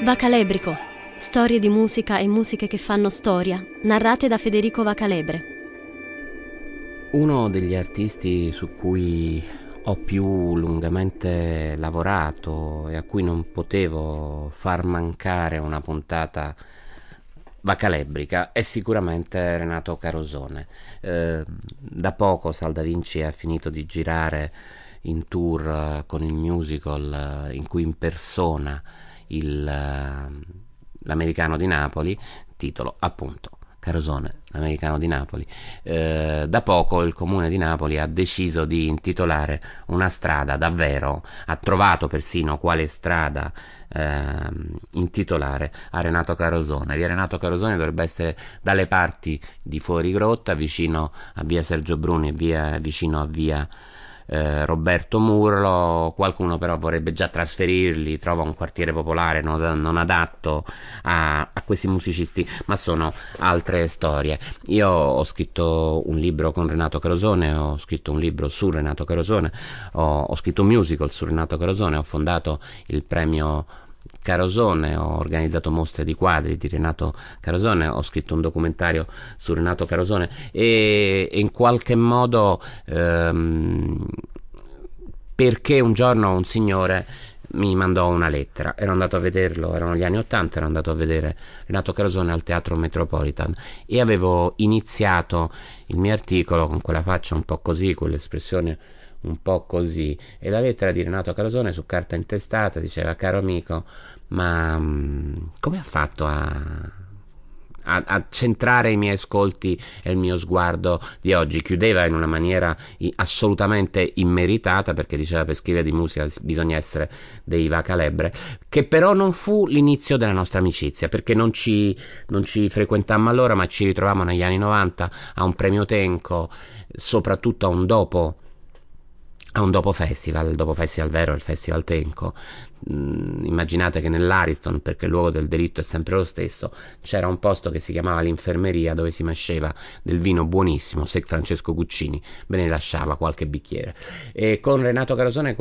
Vacalebrico. Storie di musica e musiche che fanno storia, narrate da Federico Vacalebre. Uno degli artisti su cui ho più lungamente lavorato e a cui non potevo far mancare una puntata vacalebrica è sicuramente Renato Carosone. Da poco Sal da Vinci ha finito di girare in tour con il musical in cui impersona l'americano di Napoli, titolo appunto Carosone, l'americano di Napoli. Da poco il comune di Napoli ha deciso di intitolare una strada, davvero ha trovato persino quale strada intitolare a Renato Carosone. Via Renato Carosone dovrebbe essere dalle parti di Fuori Grotta, vicino a via Sergio Bruni e vicino a via Roberto Murlo. Qualcuno però vorrebbe già trasferirli, trova un quartiere popolare non adatto a questi musicisti, ma sono altre storie. Io ho scritto un libro con Renato Carosone, ho scritto un libro su Renato Carosone, ho scritto un musical su Renato Carosone, ho fondato il premio Carosone, ho organizzato mostre di quadri di Renato Carosone, ho scritto un documentario su Renato Carosone e in qualche modo perché un giorno un signore mi mandò una lettera, ero andato a vederlo, erano gli anni '80, ero andato a vedere Renato Carosone al Teatro Metropolitan e avevo iniziato il mio articolo con quella faccia un po' così, quell'espressione un po' così, e la lettera di Renato Carosone su carta intestata diceva: caro amico, ma come ha fatto a centrare i miei ascolti e il mio sguardo di oggi? Chiudeva in una maniera assolutamente immeritata, perché diceva: per scrivere di musica bisogna essere dei Vacalebre, che però non fu l'inizio della nostra amicizia, perché non ci frequentammo allora, ma ci ritrovammo negli anni '90 a un premio Tenco, soprattutto a un dopo festival, il dopo festival vero, il festival Tenco. Immaginate che nell'Ariston, perché il luogo del delitto è sempre lo stesso, c'era un posto che si chiamava l'Infermeria, dove si mesceva del vino buonissimo, se Francesco Guccini ve ne lasciava qualche bicchiere. E con Renato Carosone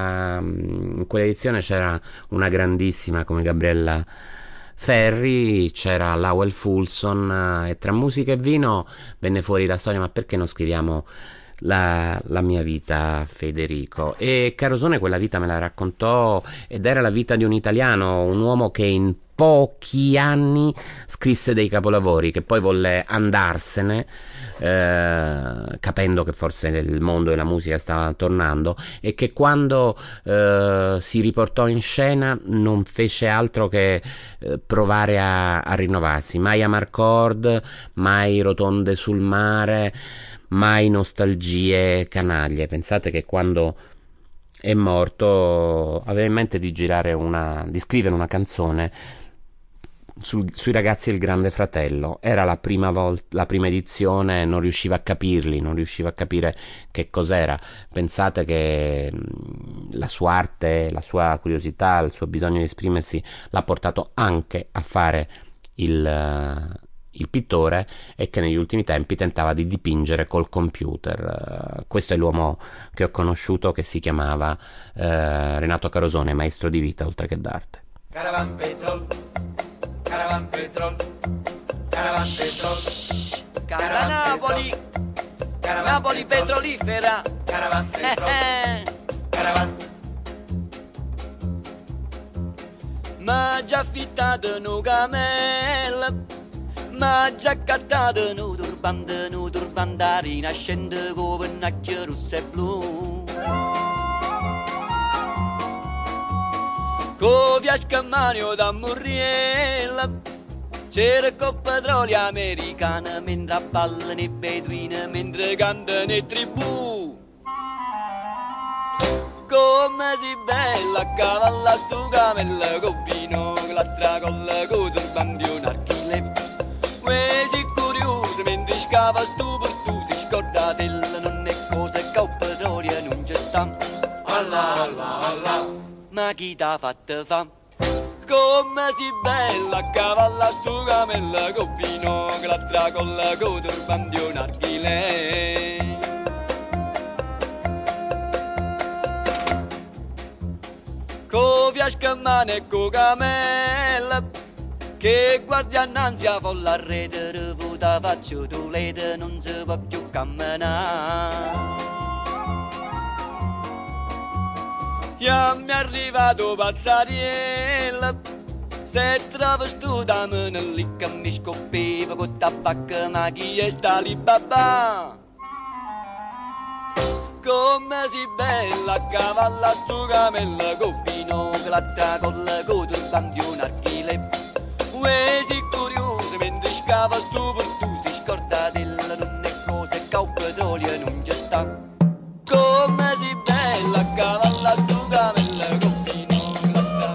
in quell'edizione c'era una grandissima come Gabriella Ferri, c'era Lowell Fulson, e tra musica e vino venne fuori la storia: ma perché non scriviamo la mia vita, Federico? E Carosone quella vita me la raccontò, ed era la vita di un italiano, un uomo che in pochi anni scrisse dei capolavori, che poi volle andarsene, capendo che forse il mondo della musica stava tornando, e che quando si riportò in scena non fece altro che provare a rinnovarsi. Mai Amarcord, mai Rotonde sul mare, mai nostalgie canaglie. Pensate che quando è morto aveva in mente di scrivere una canzone sui ragazzi del Grande Fratello. Era la prima edizione, non riusciva a capirli, non riusciva a capire che cos'era. Pensate che la sua arte, la sua curiosità, il suo bisogno di esprimersi l'ha portato anche a fare il pittore, e che negli ultimi tempi tentava di dipingere col computer. Questo è l'uomo che ho conosciuto, che si chiamava Renato Carosone, maestro di vita oltre che d'arte. Caravan petrol, caravan petrol, caravan petrol, caravan Napoli, caravan Napoli petrolifera, caravan petrol, caravan. Ma già affittato un camel, ma già accattato un turbante rinascente con pennacchie rosse e blu. Con via Scammanio da Murriella cerco petrolio americano, mentre ballano i beduini, mentre cantano i tribù. Come si bella a cavalla stu camella con vino, l'altra colla con turbante un archile. Si curioso mentre scava stu per tu, si scorda non è cosa che il petrolio non c'è sta. Allah, Allah, Allah, ma chi t'ha fatto fa? Come si bella a cavalla stu camella con vino, che l'altra colla con turbante un archile. Con piascamane cocamella che guardi annanzi a folla rete reputa faccio tu lede non si può più camminare. Io mi è arrivato pazzariella se travestuta me lì che mi scoppiva con tabacco ma chi è sta lì babà. Come si bella a cavalla stu camella con vino che l'altra con la coda bandi un archile. Uè si curioso mentre scava stu per tu si scorda delle donne cose che un petrolio non c'è sta. Come si bella a cavalla stu camella con vino che l'altra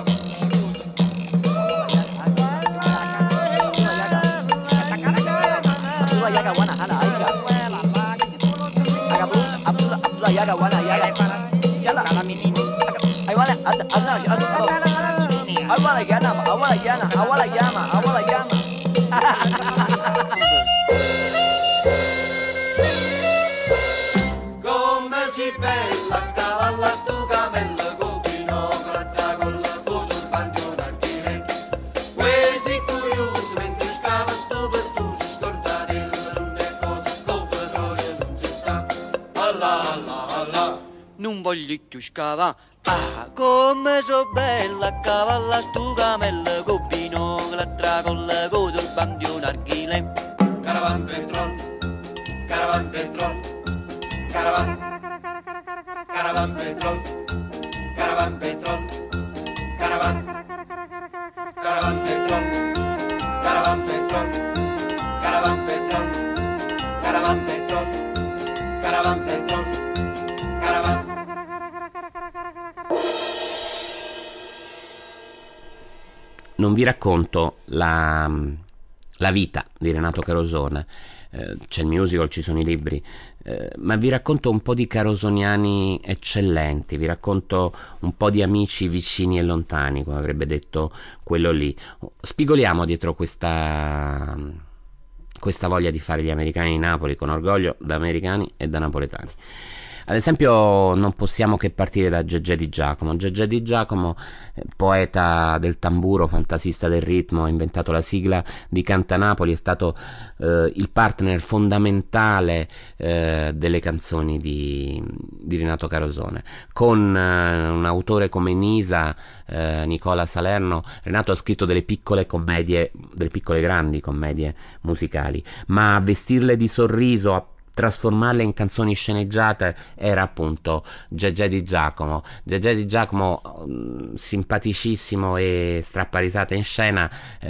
yaga wana yaga yala I wanna yama come si bella a cavalla stu camella con vino che l'altra con la coda bandi un archile. Uè si curioso mentre scava stu per tu si scorda delle donne cose col petrolio non ci sta. Allah Allah Allah non voglio più scava. Ah, come so bella a cavalla stu camella con vino che l'altra con la coda bandi un archile. Caravan petrol, caravan petrol, caravan, caravan petrol, caravan petrol, caravan, caravan petrol, caravan petrol, caravan petrol, caravan petrol, caravan petrol, caravan. Non vi racconto la vita di Renato Carosone, c'è il musical, ci sono i libri, ma vi racconto un po' di carosoniani eccellenti, vi racconto un po' di amici vicini e lontani, come avrebbe detto quello lì. Spigoliamo dietro questa voglia di fare gli americani di Napoli con orgoglio, da americani e da napoletani. Ad esempio non possiamo che partire da Gegè Di Giacomo. Gegè Di Giacomo, poeta del tamburo, fantasista del ritmo, ha inventato la sigla di Canta Napoli, è stato il partner fondamentale delle canzoni di Renato Carosone. Con un autore come Nisa, Nicola Salerno, Renato ha scritto delle piccole grandi commedie musicali, ma a vestirle di sorriso, a trasformarle in canzoni sceneggiate era appunto Gegè Di Giacomo. Gegè Di Giacomo, simpaticissimo e strapparisata in scena,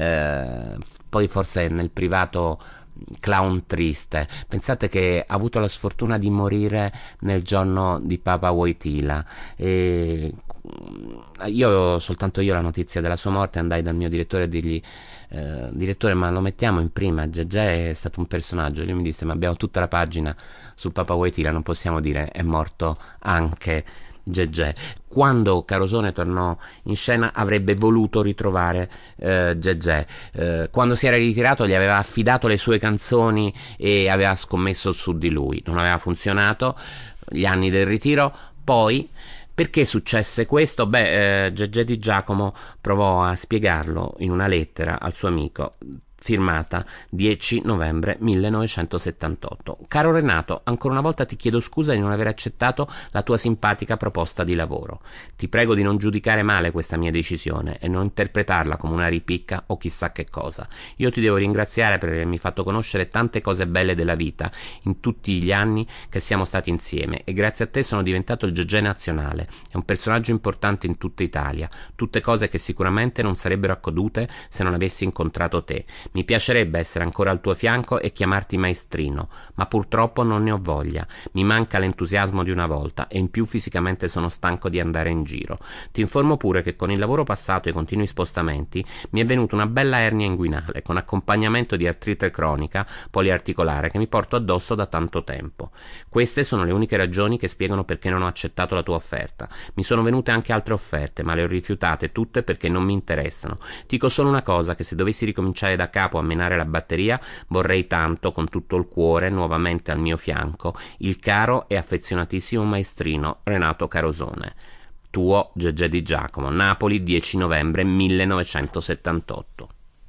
poi forse nel privato clown triste. Pensate che ha avuto la sfortuna di morire nel giorno di Papa Wojtyla e soltanto io la notizia della sua morte andai dal mio direttore a dirgli: direttore, ma lo mettiamo in prima, Gegè è stato un personaggio. E lui mi disse: ma abbiamo tutta la pagina su Papa Wojtyla, non possiamo dire è morto anche Gegè. Quando Carosone tornò in scena avrebbe voluto ritrovare Gegè. Quando si era ritirato gli aveva affidato le sue canzoni e aveva scommesso su di lui. Non aveva funzionato gli anni del ritiro. Poi, perché successe questo? Gegè Di Giacomo provò a spiegarlo in una lettera al suo amico, firmata 10 novembre 1978. Caro Renato, ancora una volta ti chiedo scusa di non aver accettato la tua simpatica proposta di lavoro. Ti prego di non giudicare male questa mia decisione e non interpretarla come una ripicca o chissà che cosa. Io ti devo ringraziare per avermi fatto conoscere tante cose belle della vita in tutti gli anni che siamo stati insieme, e grazie a te sono diventato il Gegè nazionale. È un personaggio importante in tutta Italia, tutte cose che sicuramente non sarebbero accadute se non avessi incontrato te. Mi piacerebbe essere ancora al tuo fianco e chiamarti maestrino, ma purtroppo non ne ho voglia. Mi manca l'entusiasmo di una volta e in più fisicamente sono stanco di andare in giro. Ti informo pure che con il lavoro passato e i continui spostamenti mi è venuta una bella ernia inguinale con accompagnamento di artrite cronica poliarticolare che mi porto addosso da tanto tempo. Queste sono le uniche ragioni che spiegano perché non ho accettato la tua offerta. Mi sono venute anche altre offerte, ma le ho rifiutate tutte perché non mi interessano. Dico solo una cosa, che se dovessi ricominciare da capo a menare la batteria, vorrei tanto, con tutto il cuore, nuovamente al mio fianco, il caro e affezionatissimo maestrino Renato Carosone. tuo Gegè Di Giacomo. Napoli, 10 novembre 1978.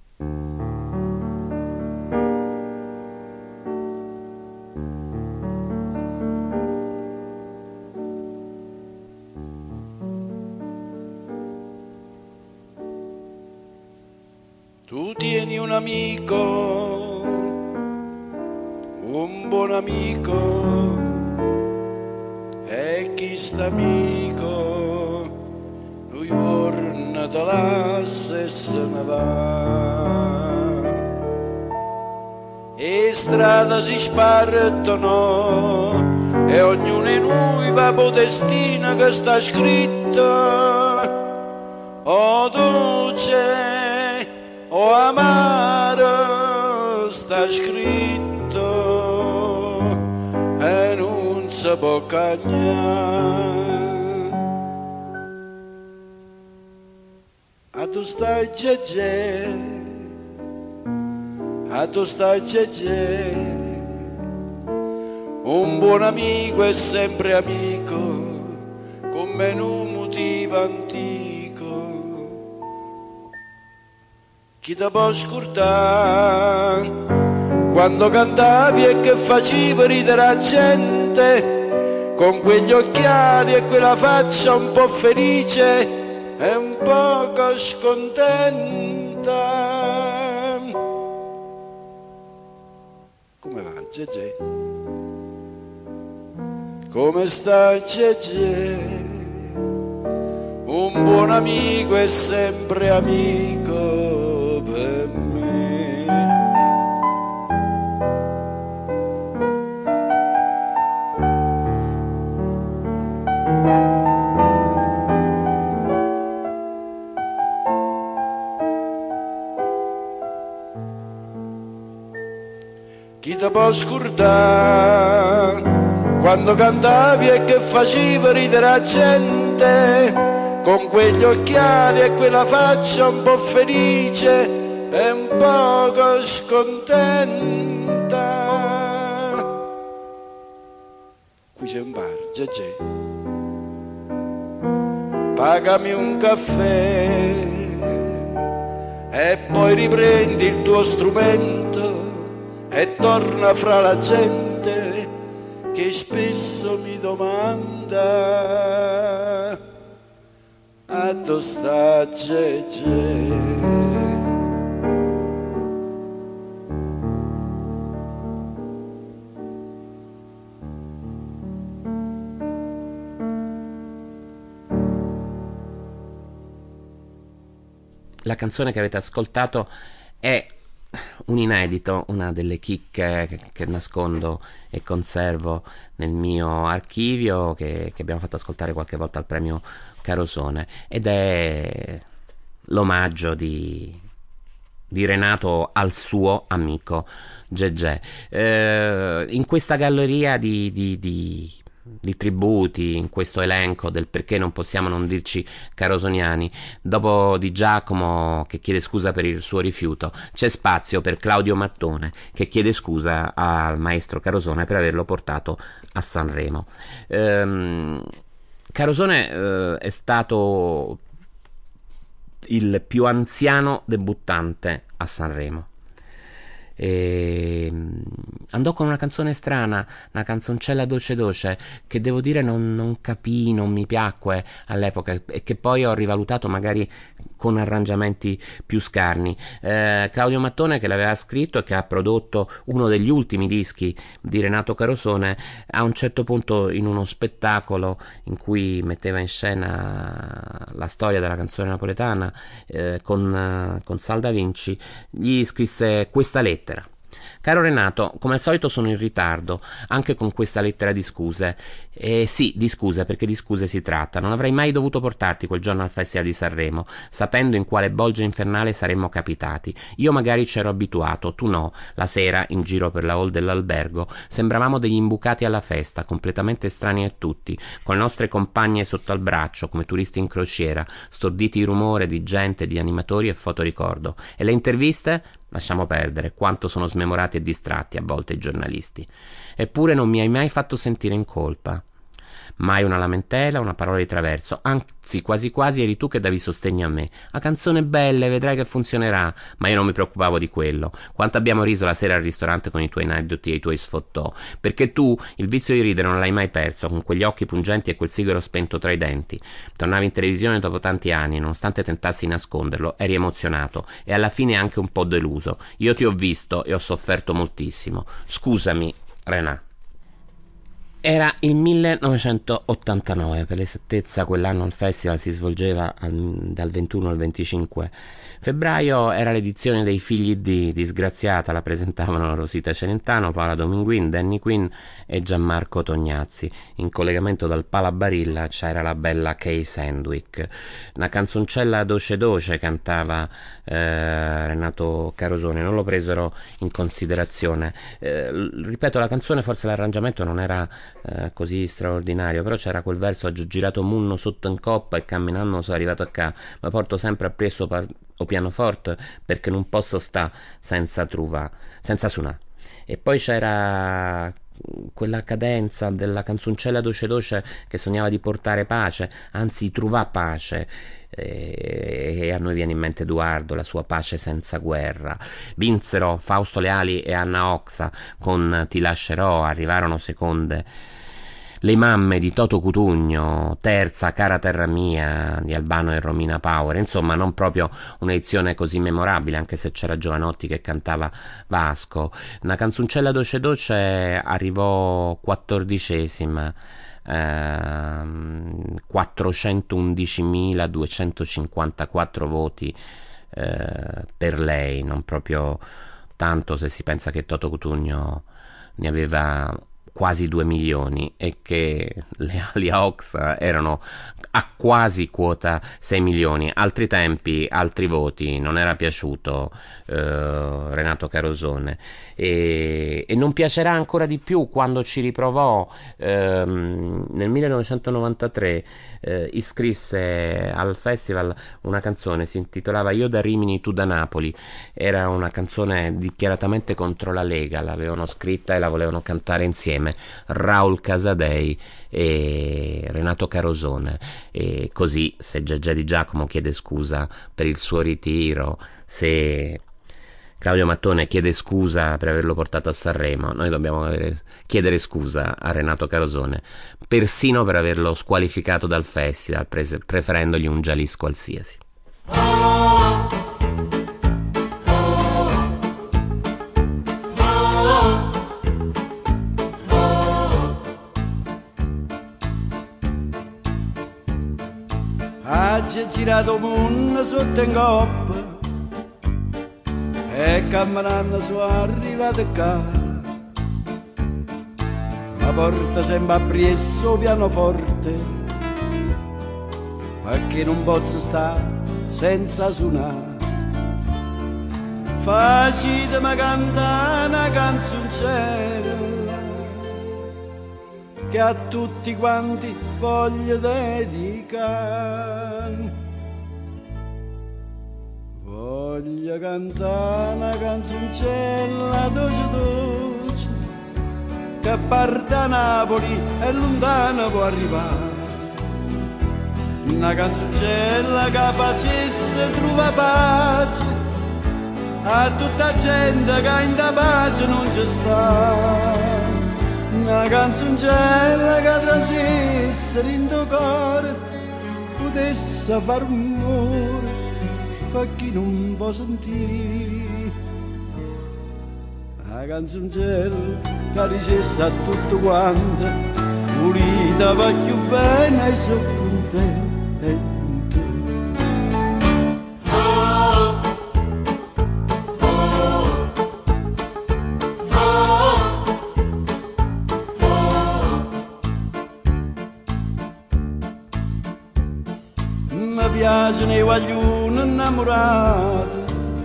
Tu tieni un amico, un buon amico, e chi sta amico, lui giorno te lascia e se ne va. E strada si spartono e ognuno di noi va per destino che sta scritto, o dolce o amaro sta scritto e non si può cagnare. A tu stai Gegè, a tu stai Gegè, un buon amico è sempre amico, come un motivo antico. Chi ti può scordare quando cantavi e che facevi ridere la gente con quegli occhiali e quella faccia un po' felice e un poco scontenta. Come va Gegè? Come sta Gegè? Un buon amico è sempre amico per me. Chi ti può scordare quando cantavi e che facevi ridere la gente con quegli occhiali e quella faccia un po' felice e un poco scontenta. Qui c'è un bar, Gegè, pagami un caffè e poi riprendi il tuo strumento e torna fra la gente che spesso mi domanda a dove sta Gegè. La canzone che avete ascoltato è un inedito, una delle chicche che nascondo e conservo nel mio archivio, che abbiamo fatto ascoltare qualche volta al premio Carosone, ed è l'omaggio di Renato al suo amico Gegè. In questa galleria di tributi, in questo elenco del perché non possiamo non dirci carosoniani, dopo Di Giacomo che chiede scusa per il suo rifiuto, c'è spazio per Claudio Mattone che chiede scusa al maestro Carosone per averlo portato a Sanremo. Carosone è stato il più anziano debuttante a Sanremo. Andò con una canzone strana, una canzoncella dolce che devo dire non capii, non mi piacque all'epoca e che poi ho rivalutato magari con arrangiamenti più scarni. Claudio Mattone, che l'aveva scritto e che ha prodotto uno degli ultimi dischi di Renato Carosone, a un certo punto in uno spettacolo in cui metteva in scena la storia della canzone napoletana con Sal da Vinci, gli scrisse questa lettera: caro Renato, come al solito sono in ritardo anche con questa lettera di scuse. Sì, di scuse, perché di scuse si tratta. Non avrei mai dovuto portarti quel giorno al Festival di Sanremo, sapendo in quale bolgia infernale saremmo capitati. Io magari c'ero abituato, tu no. La sera, in giro per la hall dell'albergo, sembravamo degli imbucati alla festa, completamente estranei a tutti, con le nostre compagne sotto al braccio, come turisti in crociera, storditi di rumore, di gente, di animatori e fotoricordo. E le interviste? Lasciamo perdere, quanto sono smemorati e distratti a volte i giornalisti. Eppure non mi hai mai fatto sentire in colpa. Mai una lamentela, una parola di traverso, anzi quasi quasi eri tu che davi sostegno a me. La canzone è bella, vedrai che funzionerà, ma io non mi preoccupavo di quello. Quanto abbiamo riso la sera al ristorante con i tuoi aneddoti e i tuoi sfottò, perché tu il vizio di ridere non l'hai mai perso, con quegli occhi pungenti e quel sigaro spento tra i denti. Tornavi in televisione dopo tanti anni, nonostante tentassi di nasconderlo, eri emozionato e alla fine anche un po' deluso. Io ti ho visto e ho sofferto moltissimo. Scusami, Renà. Era il 1989, per l'esattezza quell'anno il festival si svolgeva dal 21 al 25 febbraio, era l'edizione dei Figli di Disgraziata, la presentavano Rosita Celentano, Paola Dominguin, Danny Quinn e Gianmarco Tognazzi. In collegamento dal Palabarilla c'era la bella Kay Sandwick. Una canzoncella doce doce cantava Renato Carosone, non lo presero in considerazione. Ripeto, la canzone, forse l'arrangiamento non era così straordinario, però c'era quel verso: ho girato munno sotto in coppa e camminando sono arrivato a ca, ma porto sempre appresso o pianoforte perché non posso sta senza suonare. E poi c'era quella cadenza della canzoncella doce doce che sognava di portare pace, anzi truvà pace, e a noi viene in mente Edoardo, la sua Pace senza guerra. Vinsero Fausto Leali e Anna Oxa con Ti lascerò, arrivarono seconde Le mamme di Toto Cutugno, terza Cara terra mia di Albano e Romina Power. Insomma, non proprio un'edizione così memorabile, anche se c'era Giovanotti che cantava Vasco. Una canzoncella doce doce arrivò 14ª, 411.254 voti per lei, non proprio tanto se si pensa che Toto Cutugno ne aveva quasi 2 milioni e che le ali a Oxa erano a quasi quota 6 milioni. Altri tempi, altri voti, non era piaciuto Renato Carosone, e non piacerà ancora di più quando ci riprovò nel 1993. Iscrisse al festival una canzone, si intitolava Io da Rimini, tu da Napoli. Era una canzone dichiaratamente contro la Lega, l'avevano scritta e la volevano cantare insieme Raul Casadei e Renato Carosone. E così, se Gegè Di Giacomo chiede scusa per il suo ritiro, se Claudio Mattone chiede scusa per averlo portato a Sanremo, noi dobbiamo chiedere scusa a Renato Carosone, persino per averlo squalificato dal festival, preferendogli un Jalis qualsiasi. C'è girato mondo sotto in coppa e camminando sono arrivato qua, ma porta sempre appresso pianoforte perché non posso stare senza suonare. Facitemi cantare una canzoncella che a tutti quanti voglio dedicare. Voglio cantare una canzoncella doce doce che parte da Napoli e lontano può arrivare. Una canzoncella che facesse trova pace a tutta gente che in da pace non ci sta. Una canzoncella che trasesse in tuo cuore potesse fare un amore per chi non può sentire. Una canzoncella che dicesse a tutto quanto pulita va più bene e sono contento. Mi piacciono i guaglioni innamorati,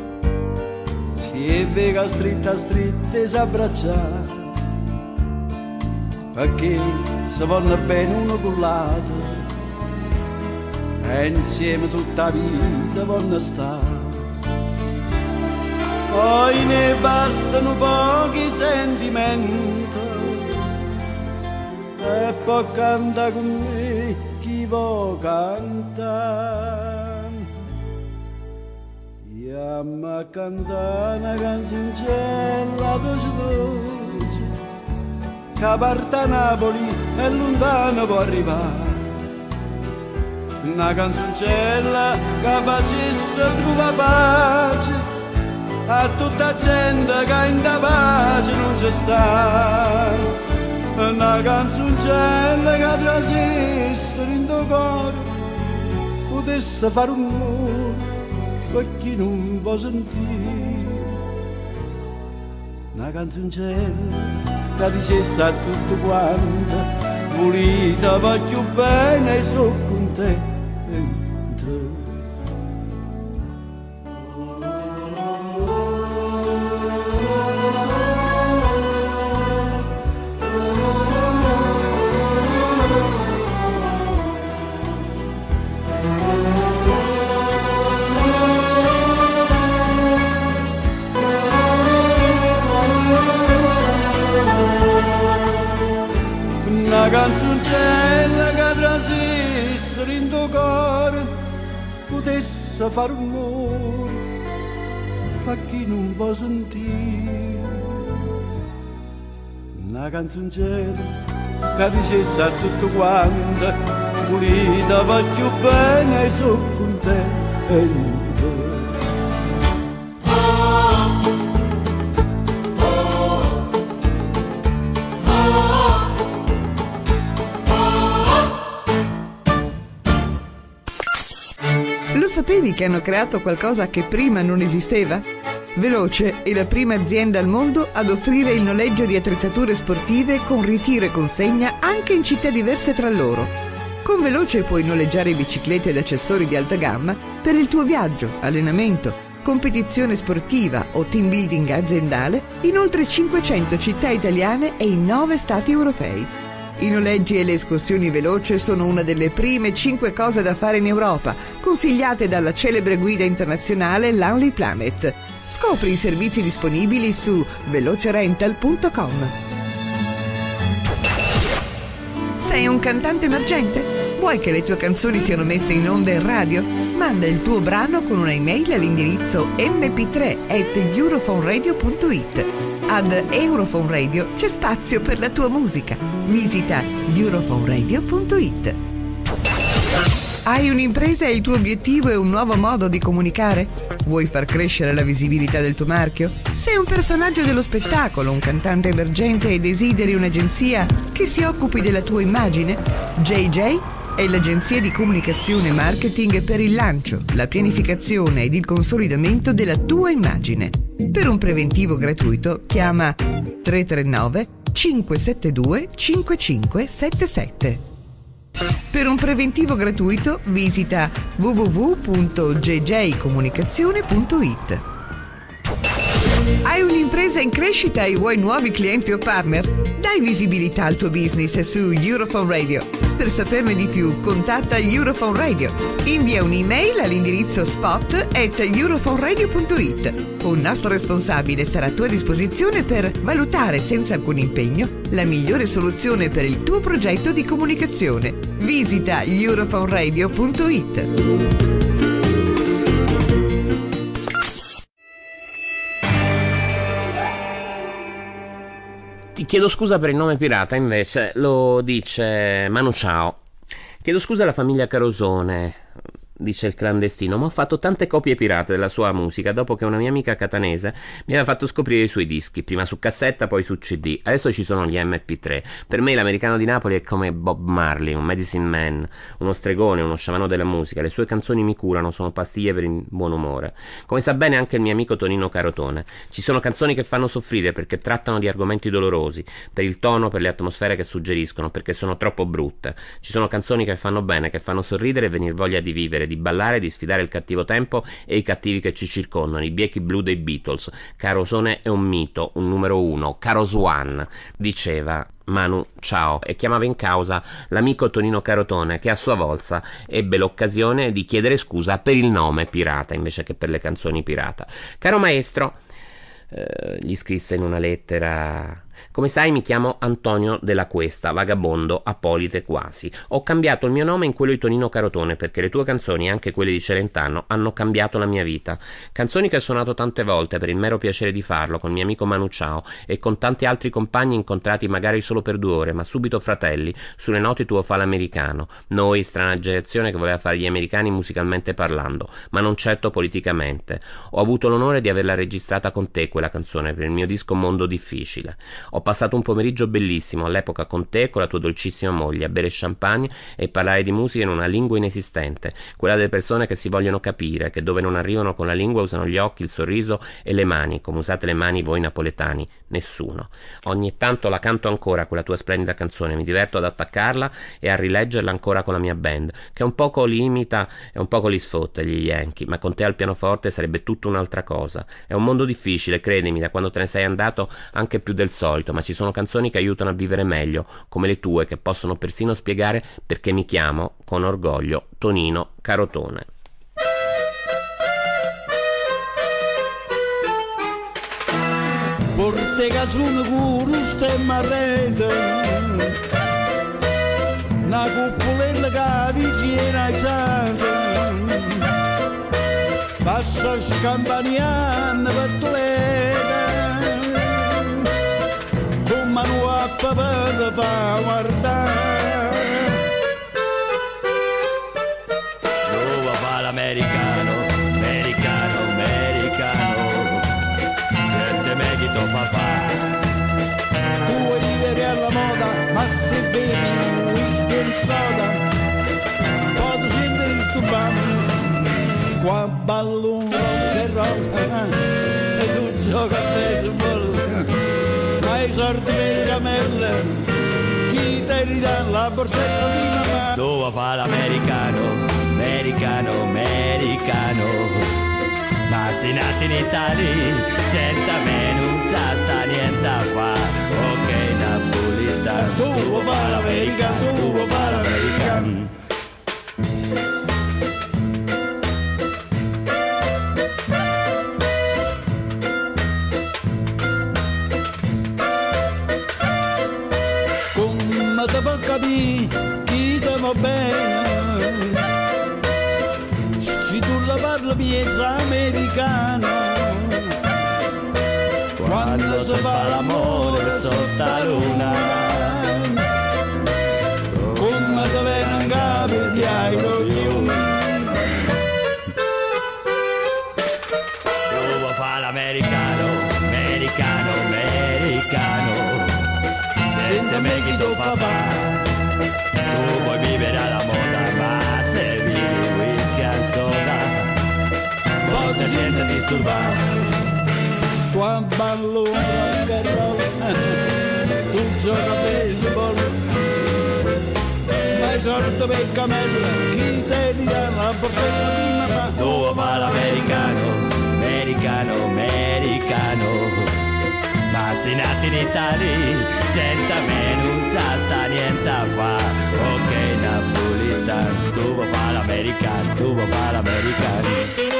si vega stretta stretta e si abbracciare, perché si vanno bene uno con l'altro e insieme tutta la vita vanno a stare. Poi ne bastano pochi sentimenti e può cantare con me, chi può cantare? Chiama cantare una canzoncella dolce dolce, che parte a Napoli e lontano può arrivare. Una canzoncella che facesse trovare pace a tutta gente che in da pace non c'è sta. Una canzoncella che trasesse in tuo cuore, potesse fare un muro per chi non può sentire. Una canzoncella che dicesse a tutto quanto, volete va più bene e sono contento. Una canzoncella che trasisse in tuo cuore, potesse fare un muro a chi non può sentire. Una canzoncella che dicesse a tutto quanto, pulita va più bene e sono contento. Lo sapevi che hanno creato qualcosa che prima non esisteva? Veloce è la prima azienda al mondo ad offrire il noleggio di attrezzature sportive con ritiro e consegna anche in città diverse tra loro. Con Veloce puoi noleggiare biciclette ed accessori di alta gamma per il tuo viaggio, allenamento, competizione sportiva o team building aziendale in oltre 500 città italiane e in 9 stati europei. I noleggi e le escursioni Veloce sono una delle prime 5 cose da fare in Europa, consigliate dalla celebre guida internazionale Lonely Planet. Scopri i servizi disponibili su velocerental.com. Sei un cantante emergente? Vuoi che le tue canzoni siano messe in onda in radio? Manda il tuo brano con una email all'indirizzo mp3@eurofoneradio.it. Ad Europhone Radio c'è spazio per la tua musica. Visita eurofoneradio.it. Hai un'impresa e il tuo obiettivo è un nuovo modo di comunicare? Vuoi far crescere la visibilità del tuo marchio? Sei un personaggio dello spettacolo, un cantante emergente e desideri un'agenzia che si occupi della tua immagine? JJ è l'agenzia di comunicazione e marketing per il lancio, la pianificazione ed il consolidamento della tua immagine. Per un preventivo gratuito chiama 339 572 5577. Per un preventivo gratuito visita www.jjcomunicazione.it. Hai un'impresa in crescita e vuoi nuovi clienti o partner? Dai visibilità al tuo business su Europhone Radio. Per saperne di più, contatta Europhone Radio. Invia un'email all'indirizzo spot@eurofoneradio.it. Un nostro responsabile sarà a tua disposizione per valutare senza alcun impegno la migliore soluzione per il tuo progetto di comunicazione. Visita eurofoneradio.it. Ti chiedo scusa per il nome pirata, invece lo dice Manu Chao. Chiedo scusa alla famiglia Carosone, dice il clandestino, ma ho fatto tante copie pirate della sua musica dopo che una mia amica catanese mi aveva fatto scoprire i suoi dischi, prima su cassetta, poi su CD. Adesso ci sono gli MP3. Per me l'americano di Napoli è come Bob Marley, un medicine man, uno stregone, uno sciamano della musica. Le sue canzoni mi curano, sono pastiglie per il buon umore. Come sa bene anche il mio amico Tonino Carotone, ci sono canzoni che fanno soffrire perché trattano di argomenti dolorosi, per il tono, per le atmosfere che suggeriscono, perché sono troppo brutte. Ci sono canzoni che fanno bene, che fanno sorridere e venir voglia di vivere, di ballare, di sfidare il cattivo tempo e i cattivi che ci circondano, i biechi blu dei Beatles. Carosone è un mito, un numero uno, Caros One, diceva Manu Chao, e chiamava in causa l'amico Tonino Carotone, che a sua volta ebbe l'occasione di chiedere scusa per il nome pirata invece che per le canzoni pirata. Caro maestro, gli scrisse in una lettera, Come sai mi chiamo Antonio della Questa, vagabondo, apolide quasi. Ho cambiato il mio nome in quello di Tonino Carotone perché le tue canzoni, anche quelle di Celentano, hanno cambiato la mia vita. Canzoni che ho suonato tante volte per il mero piacere di farlo, con il mio amico Manu Chao e con tanti altri compagni incontrati magari solo per 2 ore, ma subito fratelli, sulle note tuo fa l'americano. Noi, strana generazione che voleva fare gli americani musicalmente parlando, ma non certo politicamente. Ho avuto l'onore di averla registrata con te quella canzone per il mio disco Mondo Difficile. Ho passato un pomeriggio bellissimo all'epoca con te e con la tua dolcissima moglie a bere champagne e parlare di musica in una lingua inesistente, quella delle persone che si vogliono capire, che dove non arrivano con la lingua usano gli occhi, il sorriso e le mani, come usate le mani voi napoletani. Nessuno. Ogni tanto la canto ancora quella tua splendida canzone, mi diverto ad attaccarla e a rileggerla ancora con la mia band, che un poco li imita e un poco li sfotta gli Yankee, ma con te al pianoforte sarebbe tutta un'altra cosa. È un mondo difficile, credimi, da quando te ne sei andato anche più del solito, ma ci sono canzoni che aiutano a vivere meglio, come le tue, che possono persino spiegare perché mi chiamo, con orgoglio, Tonino Carotone. Porte canzone con stemma rete, una cuppolella che vicina ai santi, passa scampagnando per Toledo, con mano a papà te fa guardare. Dove fa l'americano, americano, americano, sente me chi to fa fare. Tu vuoi vivere alla moda, ma se bevi whisky e soda, poi ti senti disturbato. Qua ballo un rock and roll e tu gioca a baseball, ma i sordi per camelle, chi te li dà la borsetta di mamma? Dove fa l'americano, americano, americano, ma se nati in Italia, senta me non sa sta niente a fa, ok napolitano, dove fa l'americano, dove fa l'americano. Te può capire chi ti va bene, se tu la parli miezza americano, quando si fa l'amore sotto la luna, come te viene in capo ti hai coglione. Dove fa l'americano, americano, americano, sente me chi tu fa fare, tu vuoi vivere alla moda, ma se vivi whisky e soda, poi ti senti disturbato. Qua ballo un rock and roll, tu gioca a baseball, ma hai sorto per camella, chi te li dà la borsetta di mamma? Dove va l'americano, americano, americano, ma se nati in Italia, senta me non sa sta niente a fa, ok napolitano, tu vuoi fa l'americano, tu vuoi fa l'americano.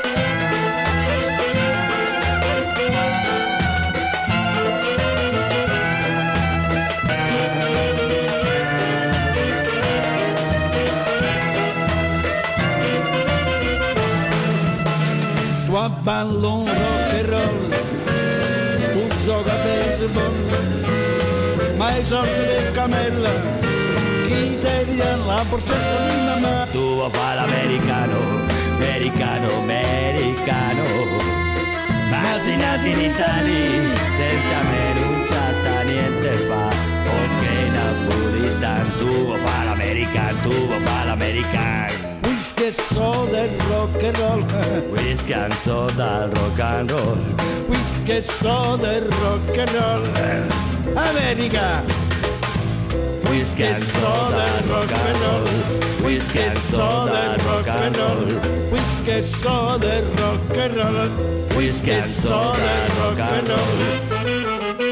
Tu ballo un rock and roll, gioca a baseball, ma hai sorti per camella, chi te li dà la borsetta di mamma? Tu vuoi fa l'americano, americano, americano, ma sei nato in Italia, senta me non sa sta niente fa, ok napolitano, tu vuoi fa l'americano, tu vuoi fa l'americano. Whisky e soda e rock and roll, whisky and soda e rock and roll, whisky e soda e rock and roll, America. Whisky and soda e rock and roll, whisky and soda e rock and roll, whisky e soda e rock and roll, whisky and soda e rock and roll.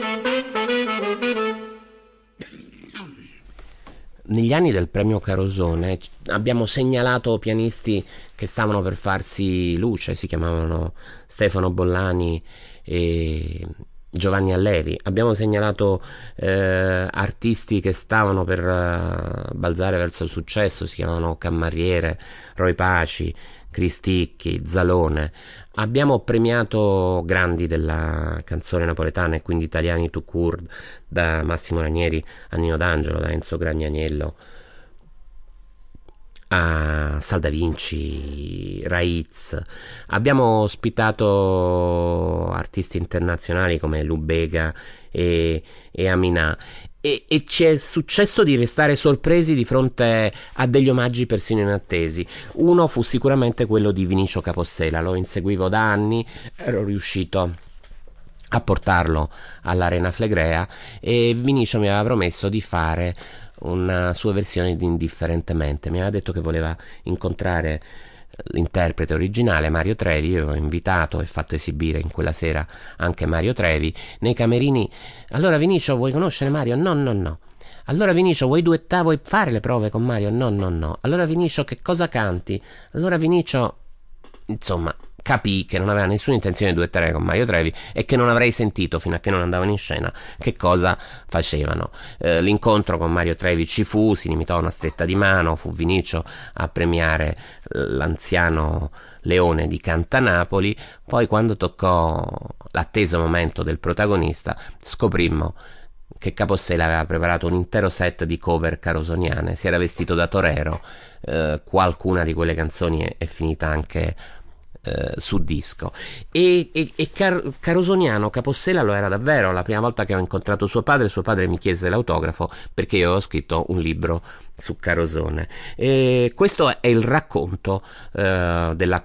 Negli anni del premio Carosone abbiamo segnalato pianisti che stavano per farsi luce, si chiamavano Stefano Bollani e Giovanni Allevi. Abbiamo segnalato artisti che stavano per balzare verso il successo, si chiamano Cammariere, Roy Paci, Cristicchi, Zalone. Abbiamo premiato grandi della canzone napoletana e quindi italiani tout court, da Massimo Ranieri a Nino D'Angelo, da Enzo Gragnaniello a Sal da Vinci, Raiz. Abbiamo ospitato artisti internazionali come Lubega e Aminà, e ci è successo di restare sorpresi di fronte a degli omaggi persino inattesi. Uno fu sicuramente quello di Vinicio Capossela. Lo inseguivo da anni, ero riuscito a portarlo all'Arena Flegrea e Vinicio mi aveva promesso di fare una sua versione di Indifferentemente. Mi aveva detto che voleva incontrare l'interprete originale, Mario Trevi. Io avevo invitato e fatto esibire in quella sera anche Mario Trevi nei camerini. Allora Vinicio, vuoi conoscere Mario? No. Allora Vinicio, vuoi duettare, vuoi fare le prove con Mario? No. Allora Vinicio, che cosa canti? Allora Vinicio, insomma, capì che non aveva nessuna intenzione di duettare con Mario Trevi e che non avrei sentito fino a che non andavano in scena che cosa facevano. L'incontro con Mario Trevi ci fu, si limitò a una stretta di mano, fu Vinicio a premiare l'anziano leone di Cantanapoli. Poi, quando toccò l'atteso momento del protagonista, scoprimmo che Capossela aveva preparato un intero set di cover carosoniane, si era vestito da torero, qualcuna di quelle canzoni è finita anche su disco, e carosoniano Capossela lo era davvero. La prima volta che ho incontrato suo padre mi chiese l'autografo perché io avevo scritto un libro su Carosone. E questo è il racconto della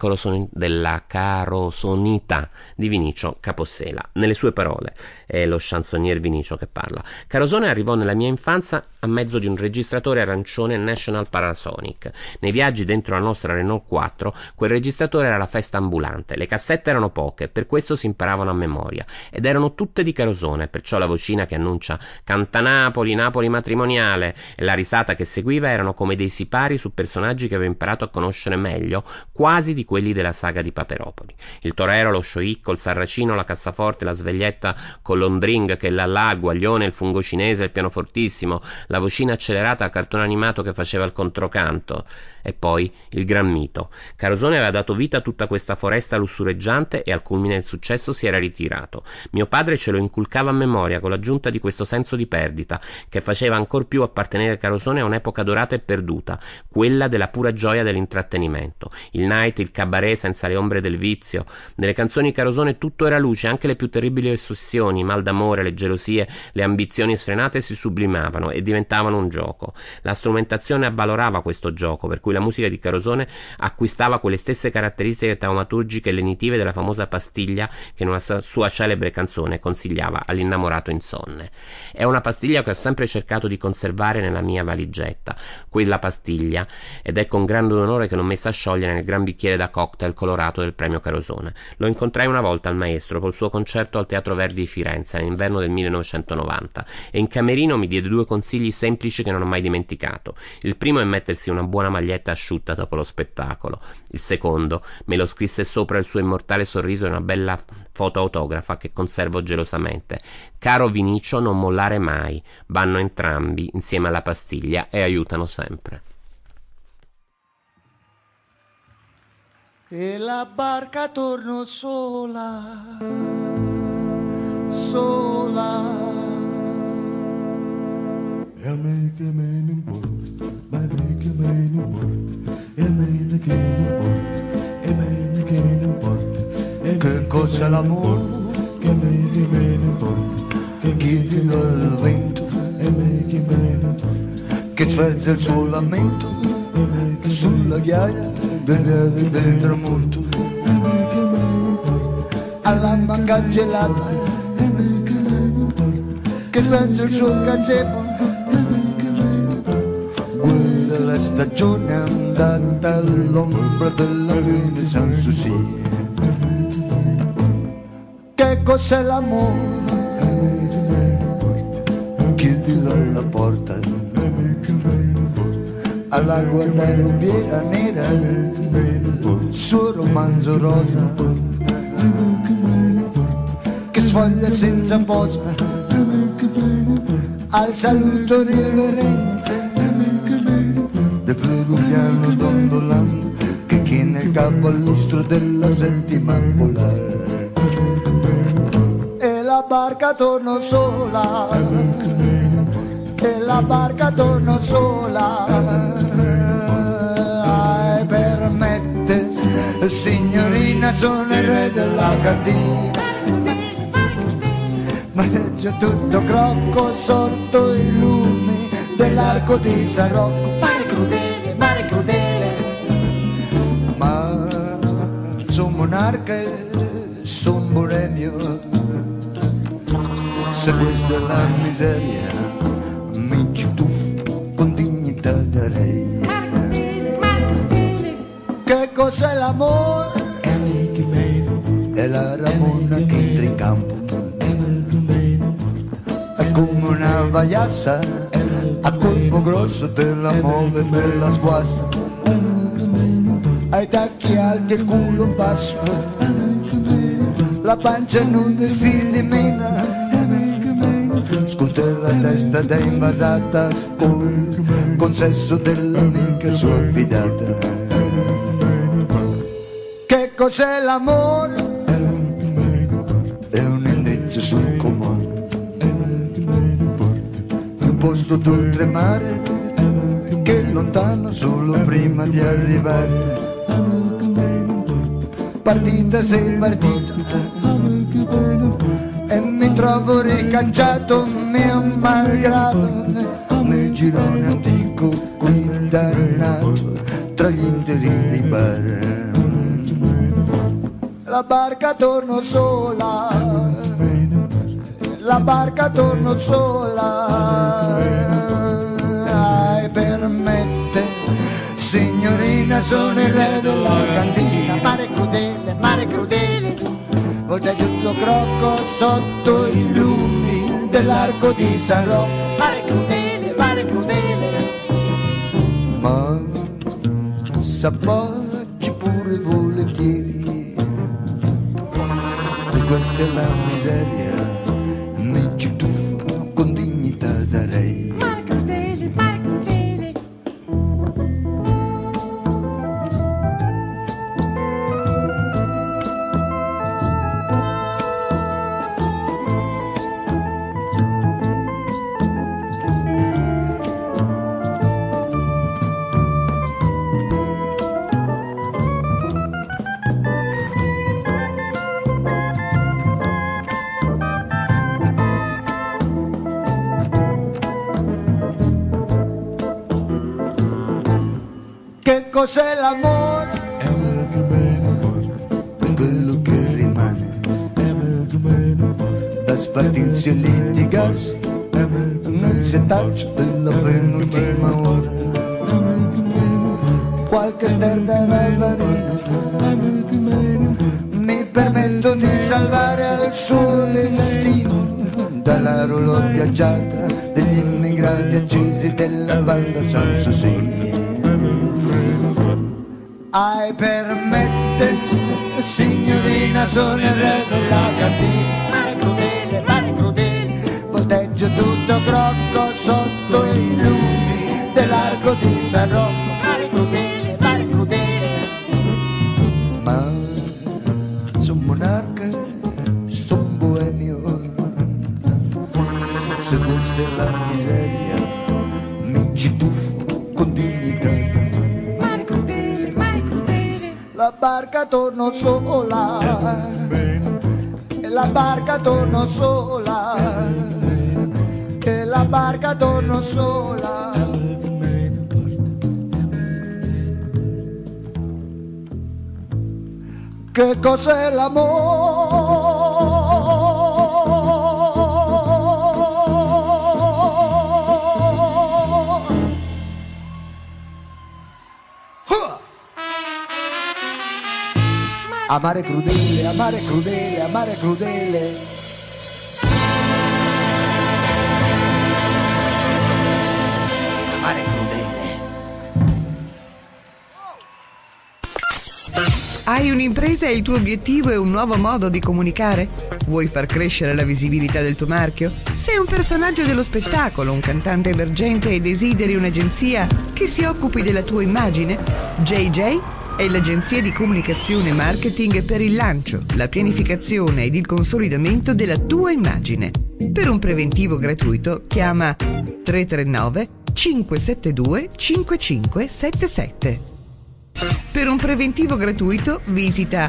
carosonità di Vinicio Capossela. Nelle sue parole è lo chansonnier Vinicio che parla. Carosone arrivò nella mia infanzia a mezzo di un registratore arancione National Parasonic. Nei viaggi dentro la nostra Renault 4 quel registratore era la festa ambulante. Le cassette erano poche, per questo si imparavano a memoria ed erano tutte di Carosone, perciò la vocina che annuncia Cantanapoli, Napoli matrimoniale e la risata che seguiva erano come dei sipari su personaggi che avevo imparato a conoscere meglio, quasi di quelli della saga di Paperopoli. Il torero, lo sciocco, il sarracino, la cassaforte, la sveglietta con l'ondring che il guaglione, il fungo cinese, il pianofortissimo, la vocina accelerata al cartone animato che faceva il controcanto. E poi il gran mito. Carosone aveva dato vita a tutta questa foresta lussureggiante e al culmine del successo si era ritirato. Mio padre ce lo inculcava a memoria con l'aggiunta di questo senso di perdita che faceva ancor più appartenere Carosone a un'epoca dorata e perduta, quella della pura gioia dell'intrattenimento. Il night, il cabaret senza le ombre del vizio. Nelle canzoni Carosone tutto era luce, anche le più terribili ossessioni, mal d'amore, le gelosie, le ambizioni sfrenate si sublimavano e diventavano un gioco. La strumentazione avvalorava questo gioco, per cui la musica di Carosone acquistava quelle stesse caratteristiche taumaturgiche e lenitive della famosa pastiglia che in una sua celebre canzone consigliava all'innamorato insonne. È una pastiglia che ho sempre cercato di conservare nella mia valigetta, quella pastiglia, ed è con grande onore che l'ho messa a sciogliere nel gran bicchiere da cocktail colorato del premio Carosone. Lo incontrai una volta al maestro col suo concerto al Teatro Verdi di Firenze nell'inverno del 1990 e in camerino mi diede 2 consigli semplici che non ho mai dimenticato. Il primo è mettersi una buona maglietta asciutta dopo lo spettacolo. Il secondo me lo scrisse sopra il suo immortale sorriso e una bella foto autografa che conservo gelosamente. Caro Vinicio, non mollare mai, vanno entrambi insieme alla pastiglia e aiutano sempre. E la barca tornò sola e a me che me ne importa, ma me che me ne importa, e a me che ne importa, e a me che ne importa, e che cos'è l'amore, che a me ne importa, che chiede il vento, e a me che me ne importa, che sferza il suo lamento, sulla ghiaia del tramonto, e a me che me ne importa, alla manga gelata, e a me che me ne importa, che sferza il suo gazebo. La stagione è andata all'ombra della fine San Susi. Che cos'è l'amore? Chiudilo alla porta. Alla guardare rubiera nera, suo romanzo rosa, che sfoglia senza posa, al saluto riverente del peruviano dondolando che china il capo al lustro della settima polare. E la barca torna sola, e la barca torna sola, e permette, signorina, sono il re della cantina. Mareggia tutto crocco sotto i lumi dell'arco di San Rocco. Mare crudele, ma son monarca e son boemio. Se questa è la miseria, mi ci tuffo con dignità darei. Che cos'è l'amore? È la ramona che entra in campo, è come una vaiassa a colpo grosso te la muove e te la squassa, ai tacchi alti e culo basso, la pancia nuda si dimena, scuote la testa da invasata con sesso dell'amica sua fidata. Che cos'è l'amore? È un indizio sul comando, un posto d'oltremare che è lontano solo prima di arrivare. Partita sei partita e mi trovo ricacciato mio malgrado nel girone antico qui dannato tra gli interi dei bar. La barca torna sola, la barca torna sola, e permette, signorina, sono il re della cantina. Mare crudele, volta giusto crocco sotto i lumi dell'arco di San Rocco. Mare crudele, ma s'appoggi pure volentieri. Questa è la miseria, mi ci tuffo con dignità darei. Mare crudele, mare crudele. Che cos'è l'amore? Quello che rimane da spartirsi e litigarsi nel setaccio della penultima ora. Qualche sterda ravarina mi permetto di salvare al suo destino dalla roulotte ghiacciata degli immigrati accesi della banda San Susini. Ai permette, signorina, sono il re della cantina. Mare crudele, volteggio tutto crocco sotto i lumi dell'arco di San Rocco. Mare crudele, ma son monarca, son boemio. Se questa è la miseria, mi ci tuffo con dignità. La barca torna sola, e la barca torna sola, e la barca torna sola. Che cos'è l'amore? Amare crudele, amare crudele, amare crudele. Amare crudele. Hai un'impresa e il tuo obiettivo è un nuovo modo di comunicare? Vuoi far crescere la visibilità del tuo marchio? Sei un personaggio dello spettacolo, un cantante emergente e desideri un'agenzia che si occupi della tua immagine? JJ è l'agenzia di comunicazione e marketing per il lancio, la pianificazione ed il consolidamento della tua immagine. Per un preventivo gratuito chiama 339 572 5577. Per un preventivo gratuito visita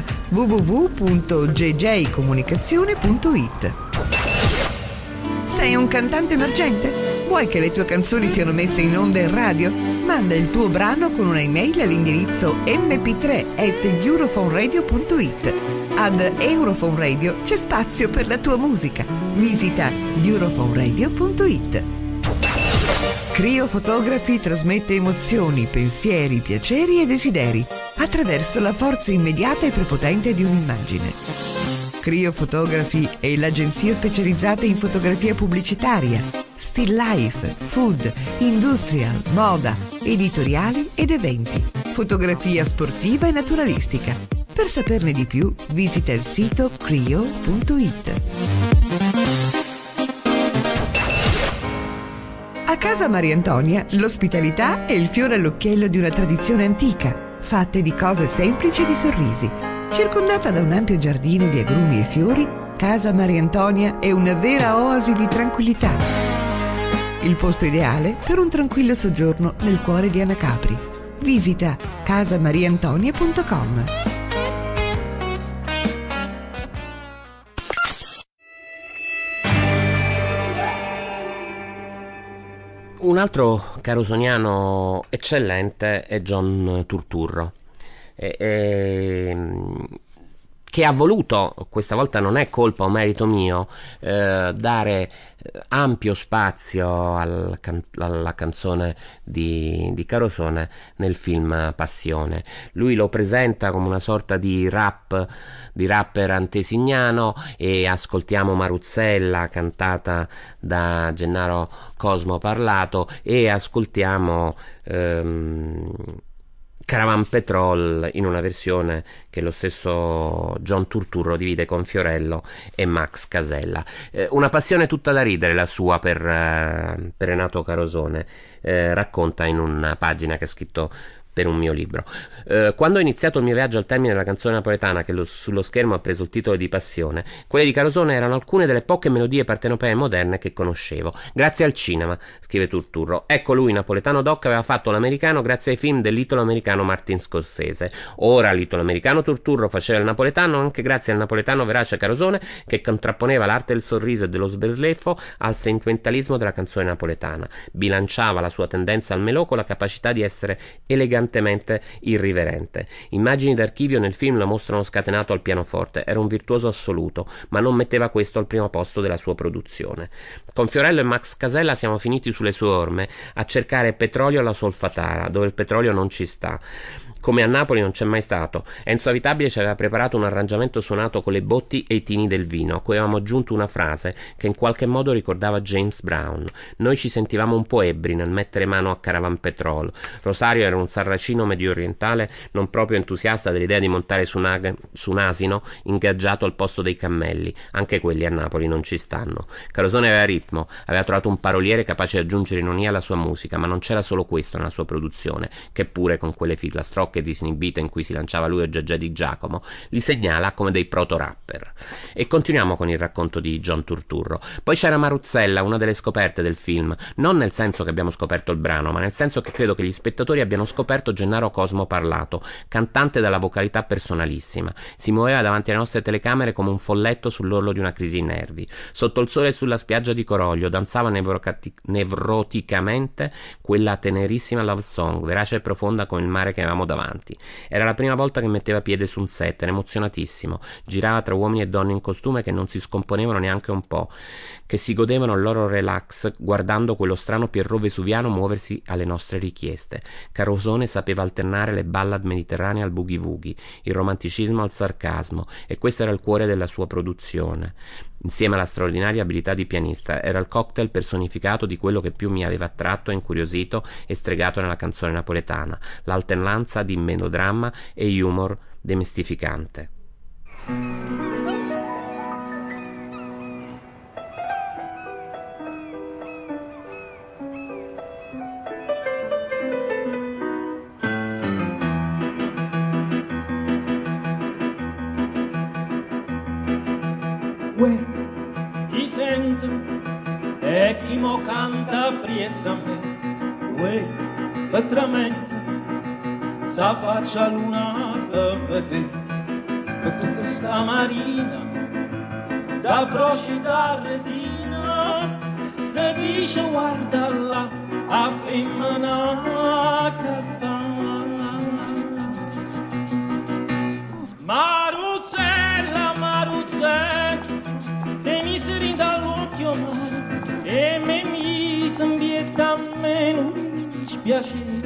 www.jjcomunicazione.it. Sei un cantante emergente? Vuoi che le tue canzoni siano messe in onda in radio? Manda il tuo brano con una email all'indirizzo mp3@eurofoneradio.it. Ad Europhone Radio c'è spazio per la tua musica. Visita eurofoneradio.it. Crio Fotografi trasmette emozioni, pensieri, piaceri e desideri attraverso la forza immediata e prepotente di un'immagine. Crio Fotografi è l'agenzia specializzata in fotografia pubblicitaria, still life, food, industrial, moda, editoriali ed eventi, fotografia sportiva e naturalistica. Per saperne di più, visita il sito crio.it. A Casa Maria Antonia l'ospitalità è il fiore all'occhiello di una tradizione antica, fatta di cose semplici e di sorrisi. Circondata da un ampio giardino di agrumi e fiori, Casa Maria Antonia è una vera oasi di tranquillità. Il posto ideale per un tranquillo soggiorno nel cuore di Anacapri. Visita casamariantonia.com. Un altro carosoniano eccellente è John Turturro, che ha voluto, questa volta non è colpa o merito mio, dare ampio spazio alla canzone di Carosone nel film Passione. Lui lo presenta come una sorta di rapper antesignano, e ascoltiamo Maruzzella cantata da Gennaro Cosmo Parlato, e ascoltiamo Caravan Petrol in una versione che lo stesso John Turturro divide con Fiorello e Max Casella. Una passione tutta da ridere la sua per Renato Carosone, racconta in una pagina che ha scritto per un mio libro. Quando ho iniziato il mio viaggio al termine della canzone napoletana, che sullo schermo ha preso il titolo di Passione, quelle di Carosone erano alcune delle poche melodie partenopee moderne che conoscevo. Grazie al cinema, scrive Turturro. Ecco, lui, napoletano doc, aveva fatto l'americano grazie ai film dell'italo-americano Martin Scorsese. Ora l'italo-americano Turturro faceva il napoletano anche grazie al napoletano verace Carosone, che contrapponeva l'arte del sorriso e dello sberleffo al sentimentalismo della canzone napoletana. Bilanciava la sua tendenza al melò con la capacità di essere elegantemente irriverente. Immagini d'archivio nel film lo mostrano scatenato al pianoforte. Era un virtuoso assoluto, ma non metteva questo al primo posto della sua produzione. Con Fiorello e Max Casella siamo finiti sulle sue orme a cercare petrolio alla Solfatara, dove il petrolio non ci sta, come a Napoli non c'è mai stato. Enzo Avitabile ci aveva preparato un arrangiamento suonato con le botti e i tini del vino, a cui avevamo aggiunto una frase che in qualche modo ricordava James Brown. Noi ci sentivamo un po' ebbri nel mettere mano a Caravan Petrol. Rosario era un sarracino medio orientale non proprio entusiasta dell'idea di montare su un asino ingaggiato al posto dei cammelli. Anche quelli a Napoli non ci stanno. Carosone aveva ritmo, aveva trovato un paroliere capace di aggiungere ironia alla sua musica, ma non c'era solo questo nella sua produzione, che pure con quelle filastrocche disinibite in cui si lanciava lui e Giaggia Di Giacomo li segnala come dei proto-rapper. E continuiamo con il racconto di John Turturro. Poi c'era Maruzzella, una delle scoperte del film, non nel senso che abbiamo scoperto il brano, ma nel senso che credo che gli spettatori abbiano scoperto Gennaro Cosmo Parlato, cantante dalla vocalità personalissima. Si muoveva davanti alle nostre telecamere come un folletto sull'orlo di una crisi di nervi. Sotto il sole sulla spiaggia di Coroglio danzava nevroticamente quella tenerissima love song, verace e profonda come il mare che avevamo davanti. Era la prima volta che metteva piede su un set, era emozionatissimo. Girava tra uomini e donne in costume che non si scomponevano neanche un po', che si godevano il loro relax guardando quello strano Pierrot vesuviano muoversi alle nostre richieste. Carosone sapeva alternare le ballad mediterranee al boogie woogie, il romanticismo al sarcasmo, e questo era il cuore della sua produzione. Insieme alla straordinaria abilità di pianista, era il cocktail personificato di quello che più mi aveva attratto, incuriosito e stregato nella canzone napoletana, l'alternanza di melodramma e humor demestificante. Chi sente e chi mo canta appresso a me, uè, letteralmente, sa faccia luna che vede, per tutta sta marina, da broci da resina, se dice guarda là, a femmina che fa. Maruzzella, Maruzzella, te mi si rinda l'occhio mare e me mi s'ambietta a me non dispiacere.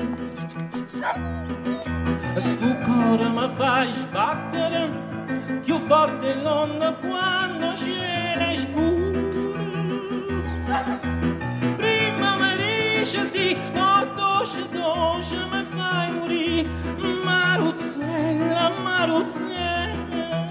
Sto cuore mi fai sbattere più forte l'onda quando c'è scuro. Prima mi dice sì, ma doce mi fai morire. Maruzzella, Maruzzella,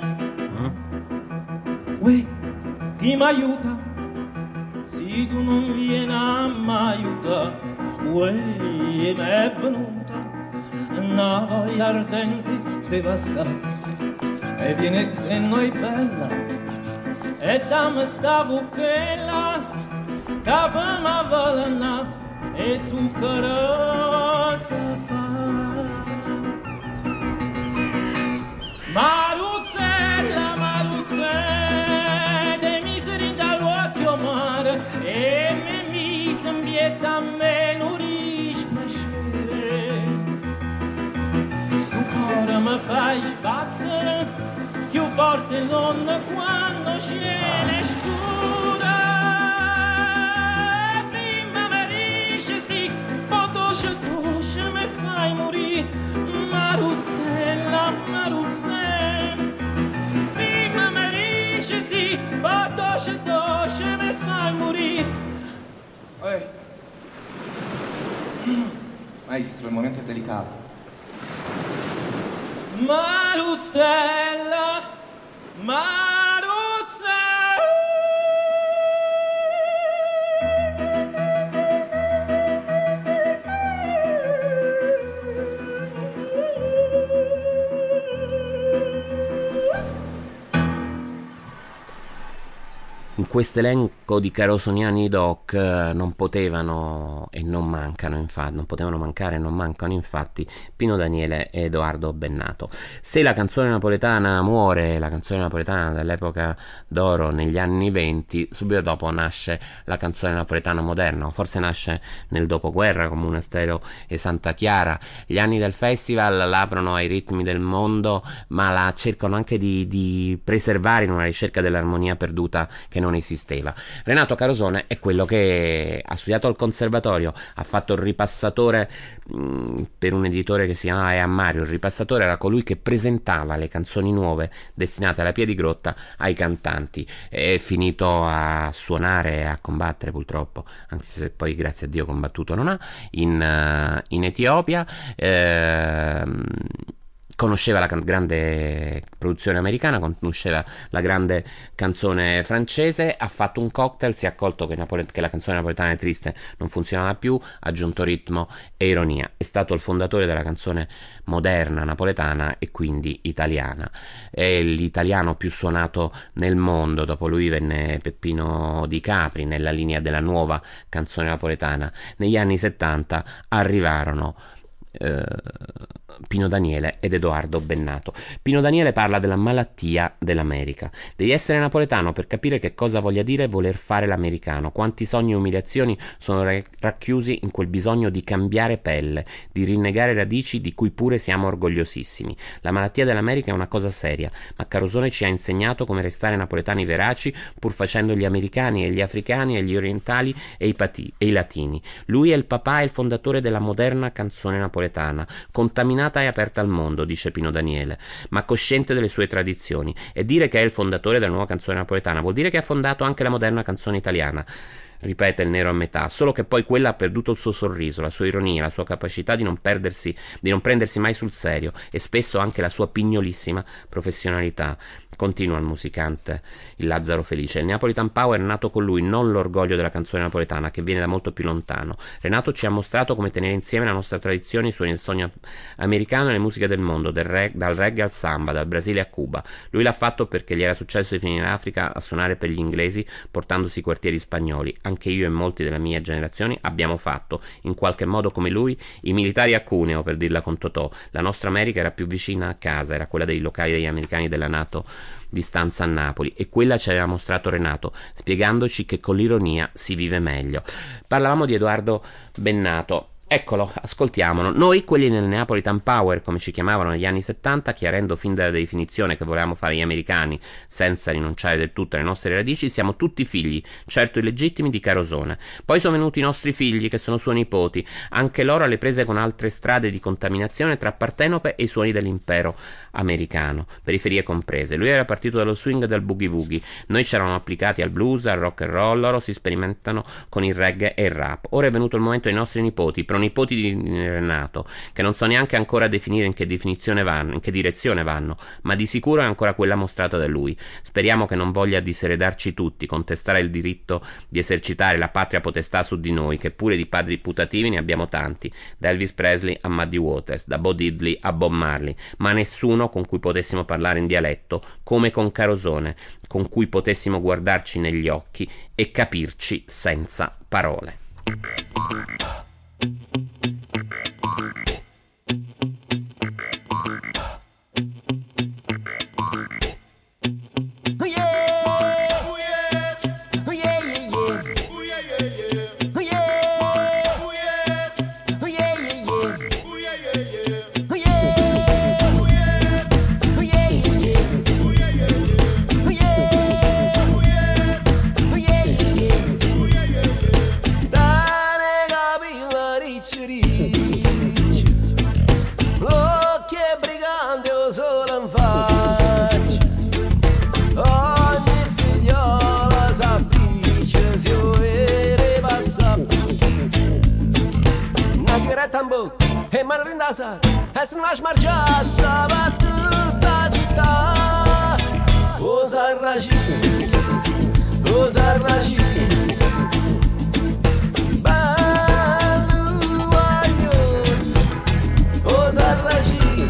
uè, chi mi aiuta? Se tu non vieni a m'aiutare, uè, mi è venuta una voglia ardente di passare. E viene che noi bella, e dammi sta buchella, capo mi volana e zucchero si fa. Maruzzella, Maruzzella, dei miseri dall'occhio mare e me mi s'ambietta a me non dispiacere. Sto cuore mi fai sbattere più forte l'onda quando c'è scura. Prima mi dice sì, poi doce mi fai morire. Maruzzella, Maruzzella, prima mi dice sì, poi doce mi fai morire. Maestro, il momento è delicato. Maruzzella, Maruzzella. In questo elenco di carosoniani doc non potevano e non mancano, infatti, non potevano mancare e non mancano infatti Pino Daniele e Edoardo Bennato. Se la canzone napoletana muore, la canzone napoletana dell'epoca d'oro negli anni 20, subito dopo nasce la canzone napoletana moderna, o forse nasce nel dopoguerra come Una Stereo e Santa Chiara. Gli anni del festival l'aprono ai ritmi del mondo, ma la cercano anche di preservare in una ricerca dell'armonia perduta che non esisteva. Renato Carosone è quello che ha studiato al conservatorio, ha fatto il ripassatore per un editore che si chiamava E. Mario. Il ripassatore era colui che presentava le canzoni nuove destinate alla Piedigrotta ai cantanti. È finito a suonare e a combattere, purtroppo, anche se poi grazie a Dio combattuto non ha, in Etiopia. Conosceva la grande produzione americana, conosceva la grande canzone francese, ha fatto un cocktail, si è accorto che la canzone napoletana è triste, non funzionava più, ha aggiunto ritmo e ironia. È stato il fondatore della canzone moderna napoletana e quindi italiana. È l'italiano più suonato nel mondo, dopo lui venne Peppino Di Capri nella linea della nuova canzone napoletana. Negli anni 70 arrivarono Pino Daniele ed Edoardo Bennato. Pino Daniele parla della malattia dell'America. Devi essere napoletano per capire che cosa voglia dire voler fare l'americano. Quanti sogni e umiliazioni sono racchiusi in quel bisogno di cambiare pelle, di rinnegare radici di cui pure siamo orgogliosissimi. La malattia dell'America è una cosa seria, ma Carosone ci ha insegnato come restare napoletani veraci pur facendo gli americani e gli africani e gli orientali e i latini. Lui è il papà e il fondatore della moderna canzone napoletana, contaminata e aperta al mondo, dice Pino Daniele, ma cosciente delle sue tradizioni. E dire che è il fondatore della nuova canzone napoletana vuol dire che ha fondato anche la moderna canzone italiana. ripete il nero a metà, solo che poi quella ha perduto il suo sorriso, la sua ironia, la sua capacità di non prendersi mai sul serio e spesso anche la sua pignolissima professionalità. Continua il musicante, il Lazzaro Felice. Il Neapolitan Power è nato con lui, non l'orgoglio della canzone napoletana che viene da molto più lontano. Renato ci ha mostrato come tenere insieme la nostra tradizione, i suoi nel sogno americano e le musiche del mondo, dal reggae al samba, dal Brasile a Cuba. Lui l'ha fatto perché gli era successo di finire in Africa a suonare per gli inglesi portandosi i quartieri spagnoli. Anche io e molti della mia generazione abbiamo fatto, in qualche modo come lui, i militari a Cuneo, per dirla con Totò. La nostra America era più vicina a casa, era quella dei locali degli americani della NATO di stanza a Napoli, e quella ci aveva mostrato Renato, spiegandoci che con l'ironia si vive meglio. Parlavamo di Edoardo Bennato. Eccolo, ascoltiamolo. Noi, quelli nel Neapolitan Power, come ci chiamavano negli anni 70, chiarendo fin dalla definizione che volevamo fare gli americani, senza rinunciare del tutto alle nostre radici, siamo tutti figli, certo illegittimi, di Carosone. Poi sono venuti i nostri figli, che sono suoi nipoti, anche loro alle prese con altre strade di contaminazione tra Partenope e i suoni dell'impero americano, periferie comprese. Lui era partito dallo swing e dal boogie-woogie, noi ci eravamo applicati al blues, al rock and roll, loro si sperimentano con il reggae e il rap. Ora è venuto il momento dei nostri nipoti, pronipoti di Renato, che non so neanche ancora definire in che direzione vanno, ma di sicuro è ancora quella mostrata da lui. Speriamo che non voglia diseredarci tutti, contestare il diritto di esercitare la patria potestà su di noi, che pure di padri putativi ne abbiamo tanti, da Elvis Presley a Muddy Waters, da Bo Diddley a Bob Marley, ma nessuno con cui potessimo parlare in dialetto come con Carosone, con cui potessimo guardarci negli occhi e capirci senza parole. E mano rindasa, e se non smargiassa va tutta città. Osa ragì, bello aglio. Osa ragì,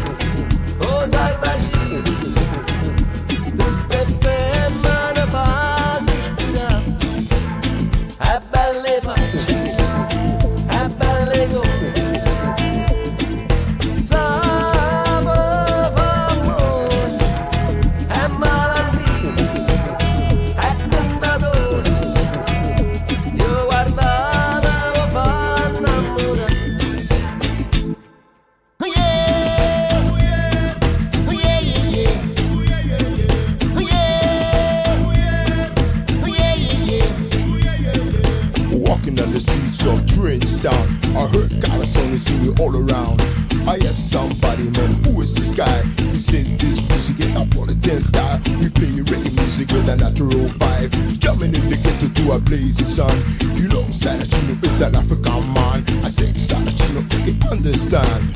tutte femmine base spina. E belle facce, e belle cose. I heard Carosone singing all around. I asked somebody, man, who is this guy? He said this music is Napolitan style. We play reggae music with a natural vibe. Jumping in the ghetto to a blazing sun. You know Saracino is an African man. I said Saracino, you understand.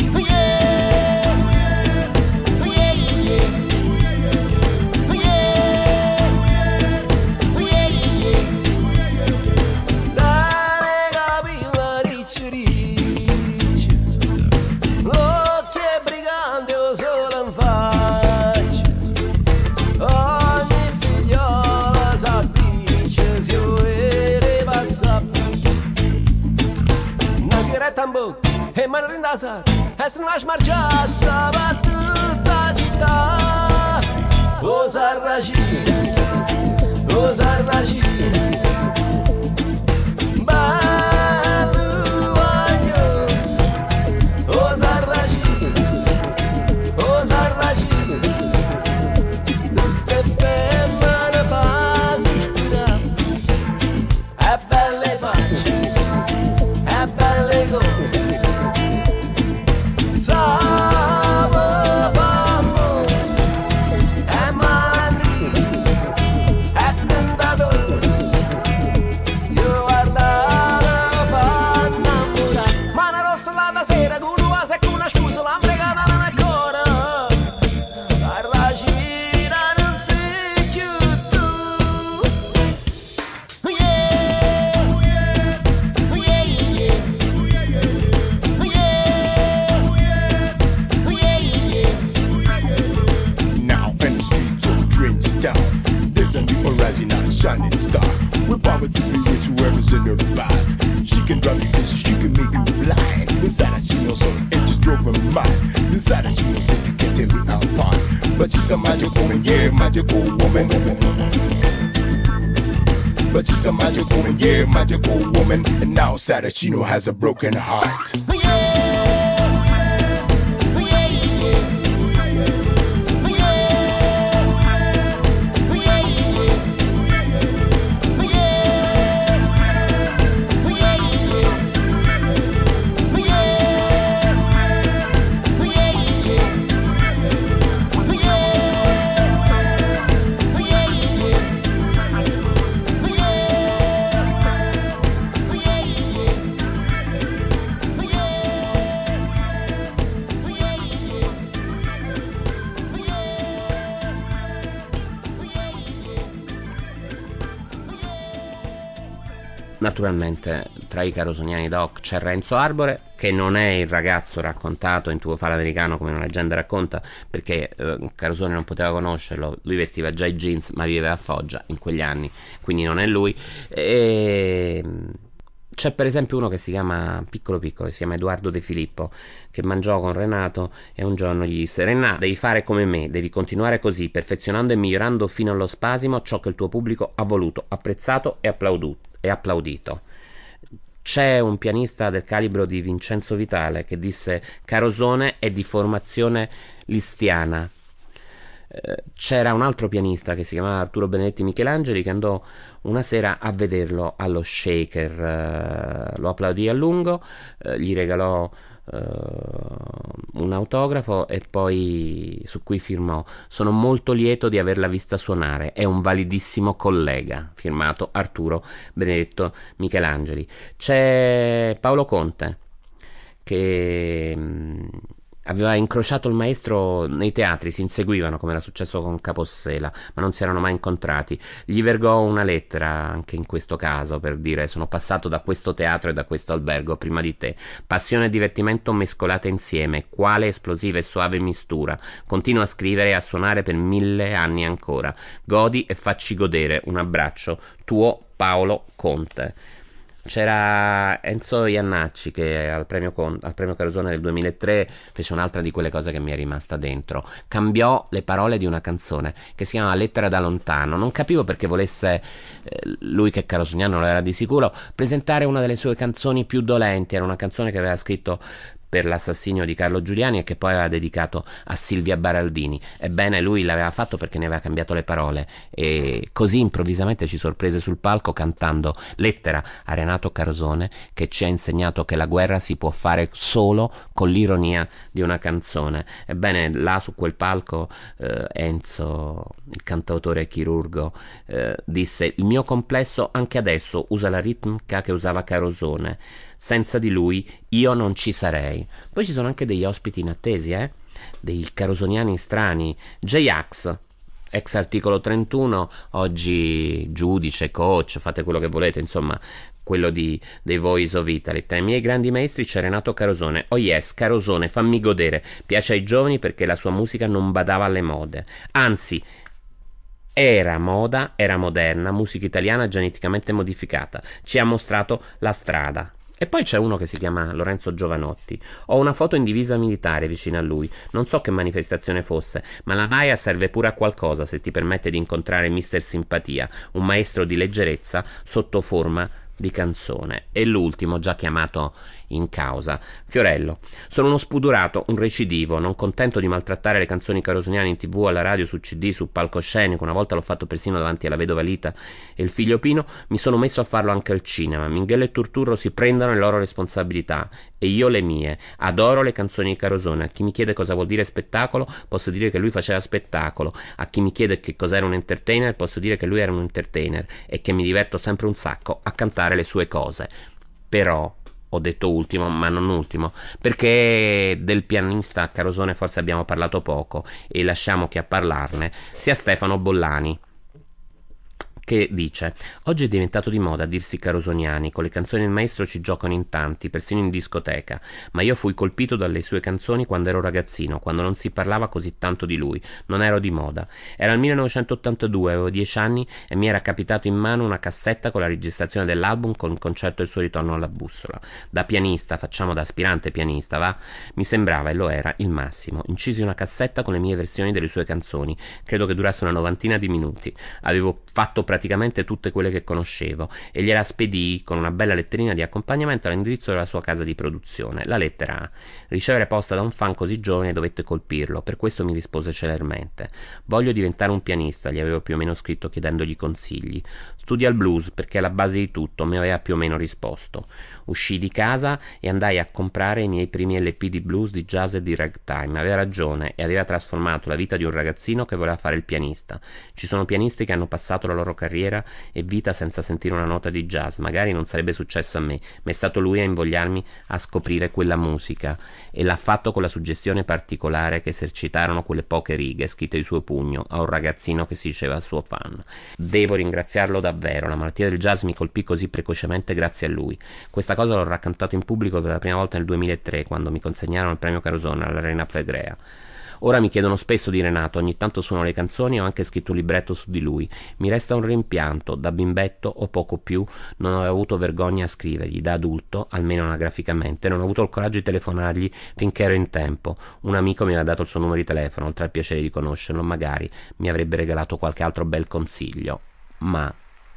E mano rindasa, e se non smargiassa va tutta città. Osa ragì, bello aglio. Osa ragì, tutte femmine base spina. E belle facce, e belle cose. her bad. She can drive you crazy, she can make you blind. Inside that she knows something, it just drove her mind. Inside that she knows something, you can't tell me apart. But she's a magic woman, yeah, magical woman. But she's a magical woman, yeah, magical woman. And now inside that she know has a broken heart. Naturalmente tra i carosoniani doc c'è Renzo Arbore, che non è il ragazzo raccontato in Tuo Fale Americano come una leggenda racconta, perché Carosone non poteva conoscerlo, lui vestiva già i jeans ma viveva a Foggia in quegli anni, quindi non è lui. E c'è per esempio uno che si chiama piccolo, che si chiama Edoardo De Filippo, che mangiò con Renato e un giorno gli disse: Renato, devi fare come me, devi continuare così, perfezionando e migliorando fino allo spasimo ciò che il tuo pubblico ha voluto, apprezzato e applaudito. C'è un pianista del calibro di Vincenzo Vitale che disse: Carosone è di formazione listiana. C'era un altro pianista che si chiamava Arturo Benedetti Michelangeli, che andò una sera a vederlo allo Shaker, lo applaudì a lungo, gli regalò un autografo e poi su cui firmò: sono molto lieto di averla vista suonare, è un validissimo collega, firmato Arturo Benedetto Michelangeli. C'è Paolo Conte, che aveva incrociato il maestro nei teatri, si inseguivano come era successo con Capossela, ma non si erano mai incontrati. Gli vergò una lettera anche in questo caso per dire: sono passato da questo teatro e da questo albergo prima di te, passione e divertimento mescolate insieme, quale esplosiva e suave mistura, continua a scrivere e a suonare per 1000 anni ancora, godi e facci godere, un abbraccio, tuo Paolo Conte. C'era Enzo Iannacci che al premio Carosone del 2003 fece un'altra di quelle cose che mi è rimasta dentro: cambiò le parole di una canzone che si chiama Lettera da lontano. Non capivo perché volesse, lui che carosoniano lo era di sicuro, presentare una delle sue canzoni più dolenti. Era una canzone che aveva scritto per l'assassinio di Carlo Giuliani e che poi aveva dedicato a Silvia Baraldini. Ebbene, lui l'aveva fatto perché ne aveva cambiato le parole e così improvvisamente ci sorprese sul palco cantando Lettera a Renato Carosone, che ci ha insegnato che la guerra si può fare solo con l'ironia di una canzone. Ebbene, là su quel palco Enzo, il cantautore chirurgo, disse: il mio complesso anche adesso usa la ritmica che usava Carosone, senza di lui io non ci sarei. Poi ci sono anche degli ospiti inattesi, dei carosoniani strani. J-Ax, ex articolo 31, oggi giudice, coach, fate quello che volete, insomma quello dei Voice of Italy. Tra i miei grandi maestri c'è Renato Carosone. Oh yes, Carosone, fammi godere, piace ai giovani perché la sua musica non badava alle mode, anzi era moda, era moderna, musica italiana geneticamente modificata, ci ha mostrato la strada. E poi c'è uno che si chiama Lorenzo Giovanotti. Ho una foto in divisa militare vicino a lui, non so che manifestazione fosse, ma la naia serve pure a qualcosa se ti permette di incontrare Mister Simpatia, un maestro di leggerezza sotto forma di canzone. E l'ultimo, già chiamato in causa, Fiorello. Sono uno spudurato, un recidivo, non contento di maltrattare le canzoni carosoniane in TV, alla radio, su CD, sul palcoscenico. Una volta l'ho fatto persino davanti alla vedova Lita e il figlio Pino. Mi sono messo a farlo anche al cinema. Minghello e Turturro si prendono le loro responsabilità e io le mie. Adoro le canzoni di Carosone. A chi mi chiede cosa vuol dire spettacolo, posso dire che lui faceva spettacolo. A chi mi chiede che cos'era un entertainer, posso dire che lui era un entertainer e che mi diverto sempre un sacco a cantare le sue cose. Però ho detto ultimo, ma non ultimo, perché del pianista Carosone forse abbiamo parlato poco e lasciamo che a parlarne sia Stefano Bollani, che dice: oggi è diventato di moda dirsi carosoniani, con le canzoni del maestro ci giocano in tanti, persino in discoteca, ma io fui colpito dalle sue canzoni quando ero ragazzino, quando non si parlava così tanto di lui, non ero di moda. Era il 1982, avevo 10 anni e mi era capitato in mano una cassetta con la registrazione dell'album con il concerto del suo ritorno alla bussola. Da pianista, facciamo da aspirante pianista, va? Mi sembrava, e lo era, il massimo. Incisi una cassetta con le mie versioni delle sue canzoni, credo che durasse una 90 di minuti. Avevo fatto praticamente tutte quelle che conoscevo e gliela spedii con una bella letterina di accompagnamento all'indirizzo della sua casa di produzione. La lettera A. Ricevere posta da un fan così giovane dovette colpirlo, per questo mi rispose celermente: voglio diventare un pianista, gli avevo più o meno scritto chiedendogli consigli. Studia il blues perché è la base di tutto, mi aveva più o meno risposto. Uscii di casa e andai a comprare i miei primi LP di blues, di jazz e di ragtime. Aveva ragione e aveva trasformato la vita di un ragazzino che voleva fare il pianista. Ci sono pianisti che hanno passato la loro carriera e vita senza sentire una nota di jazz. Magari non sarebbe successo a me, ma è stato lui a invogliarmi a scoprire quella musica, e l'ha fatto con la suggestione particolare che esercitarono quelle poche righe scritte di suo pugno a un ragazzino che si diceva suo fan. Devo ringraziarlo davvero, la malattia del jazz mi colpì così precocemente grazie a lui. Questa cosa l'ho raccontato in pubblico per la prima volta nel 2003, quando mi consegnarono il premio Carosone all'Arena Flegrea. Ora mi chiedono spesso di Renato, ogni tanto suono le canzoni e ho anche scritto un libretto su di lui. Mi resta un rimpianto: da bimbetto o poco più non avevo avuto vergogna a scrivergli, da adulto, almeno anagraficamente, non ho avuto il coraggio di telefonargli finché ero in tempo. Un amico mi aveva dato il suo numero di telefono, oltre al piacere di conoscerlo, magari mi avrebbe regalato qualche altro bel consiglio. Ma...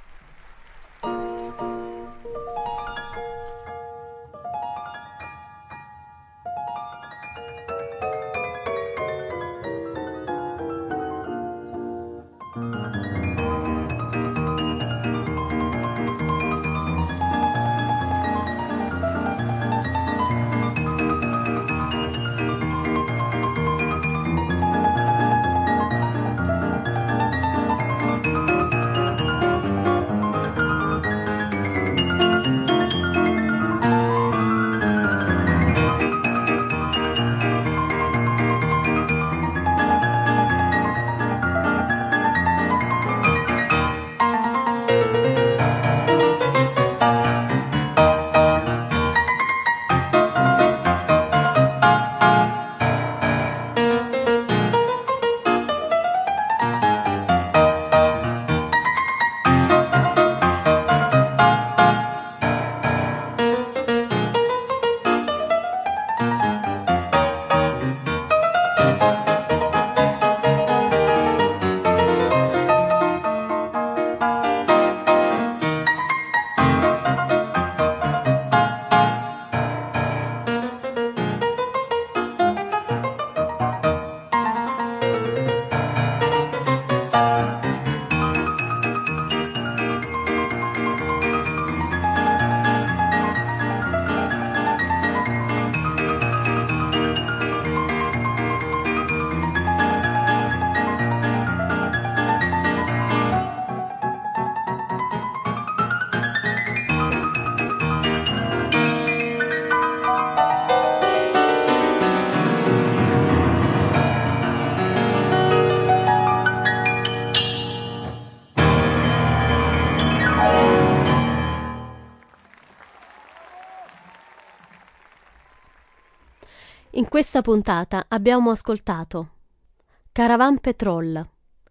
In questa puntata abbiamo ascoltato Caravan Petrol,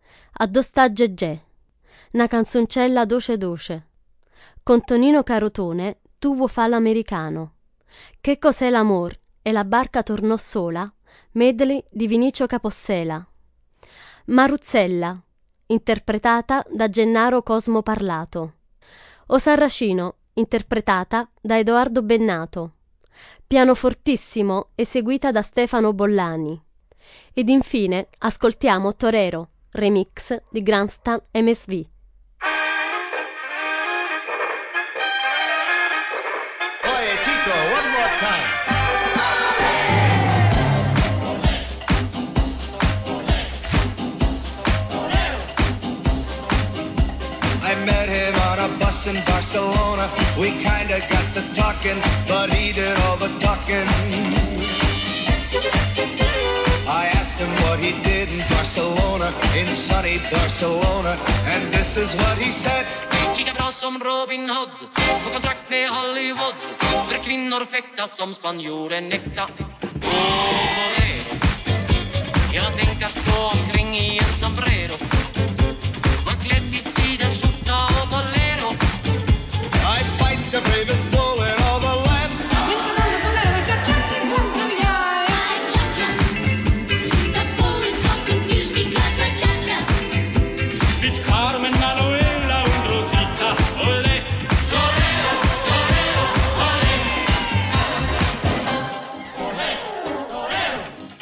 Addosta Gegè, una canzoncella doce doce, con Tonino Carotone, Tu vuoi fa l'americano, Che cos'è l'amor e la barca tornò sola, medley di Vinicio Capossela, Maruzzella, interpretata da Gennaro Cosmo Parlato, O Sarracino, interpretata da Edoardo Bennato, Pianofortissimo, eseguita da Stefano Bollani. Ed infine ascoltiamo Torero, remix di Grandstand MSV. Oye, Chico, one more time. I met him on a bus in Barcelona. We kinda got to talking, but he did all the talking. I asked him what he he did in Barcelona, in sunny Barcelona. And this is what he said. Lika bra som Robin Hood, få kontrakt med Hollywood. För kvinnor fäktas som spanjoren äkta. Bolero, jag tänker att gå omkring i en sombrero. Var klädd i sidenskjorta och bolero. I fight the bravest bull in all the land. Mit Carmen, Manuela und Rosita, ole. Bolero, bolero, ole. Bolero,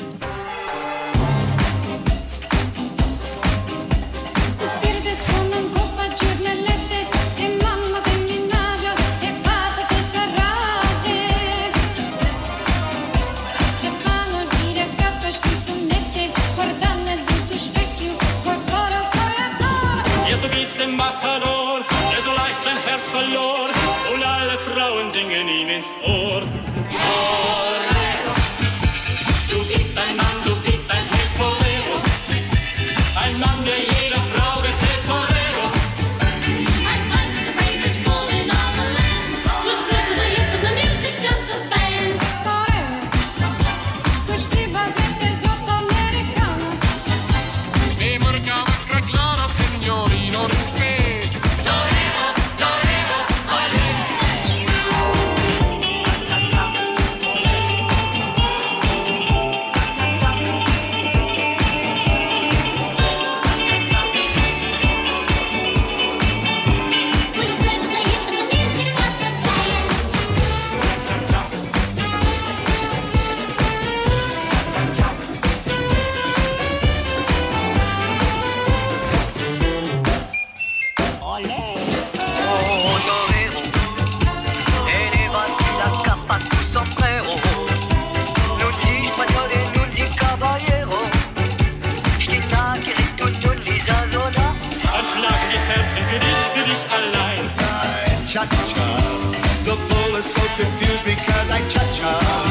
bolero. Perdes con un copa giornalette e mamma che minnagia e fate questa rage. Se fanno giri a capo stifonette, guardando dentro specchio, guarda, guarda. Ja, so geht's dem Matador, der so leicht sein Herz verlor. Und alle Frauen singen ihm ins Ohr. Bolero, du bist ein Mann, du bist ein Bolero. Ein Mann, der jeder Frau gefällt, Bolero. I fight the bravest bull in all the land. With flip of the hip and the music of the band. Questi basette sotto americano. E morca vackra Clara, signorino rispet. Bolero, bolero, ole. Torero, e levati la capa tu sombrero. Nun si spagnol e nun si cavaliero. Steht da Gericht und nun Lisa Sola. Als schlagen die Herzen für dich allein. Cha-cha, the bull is so confused because I cha-cha.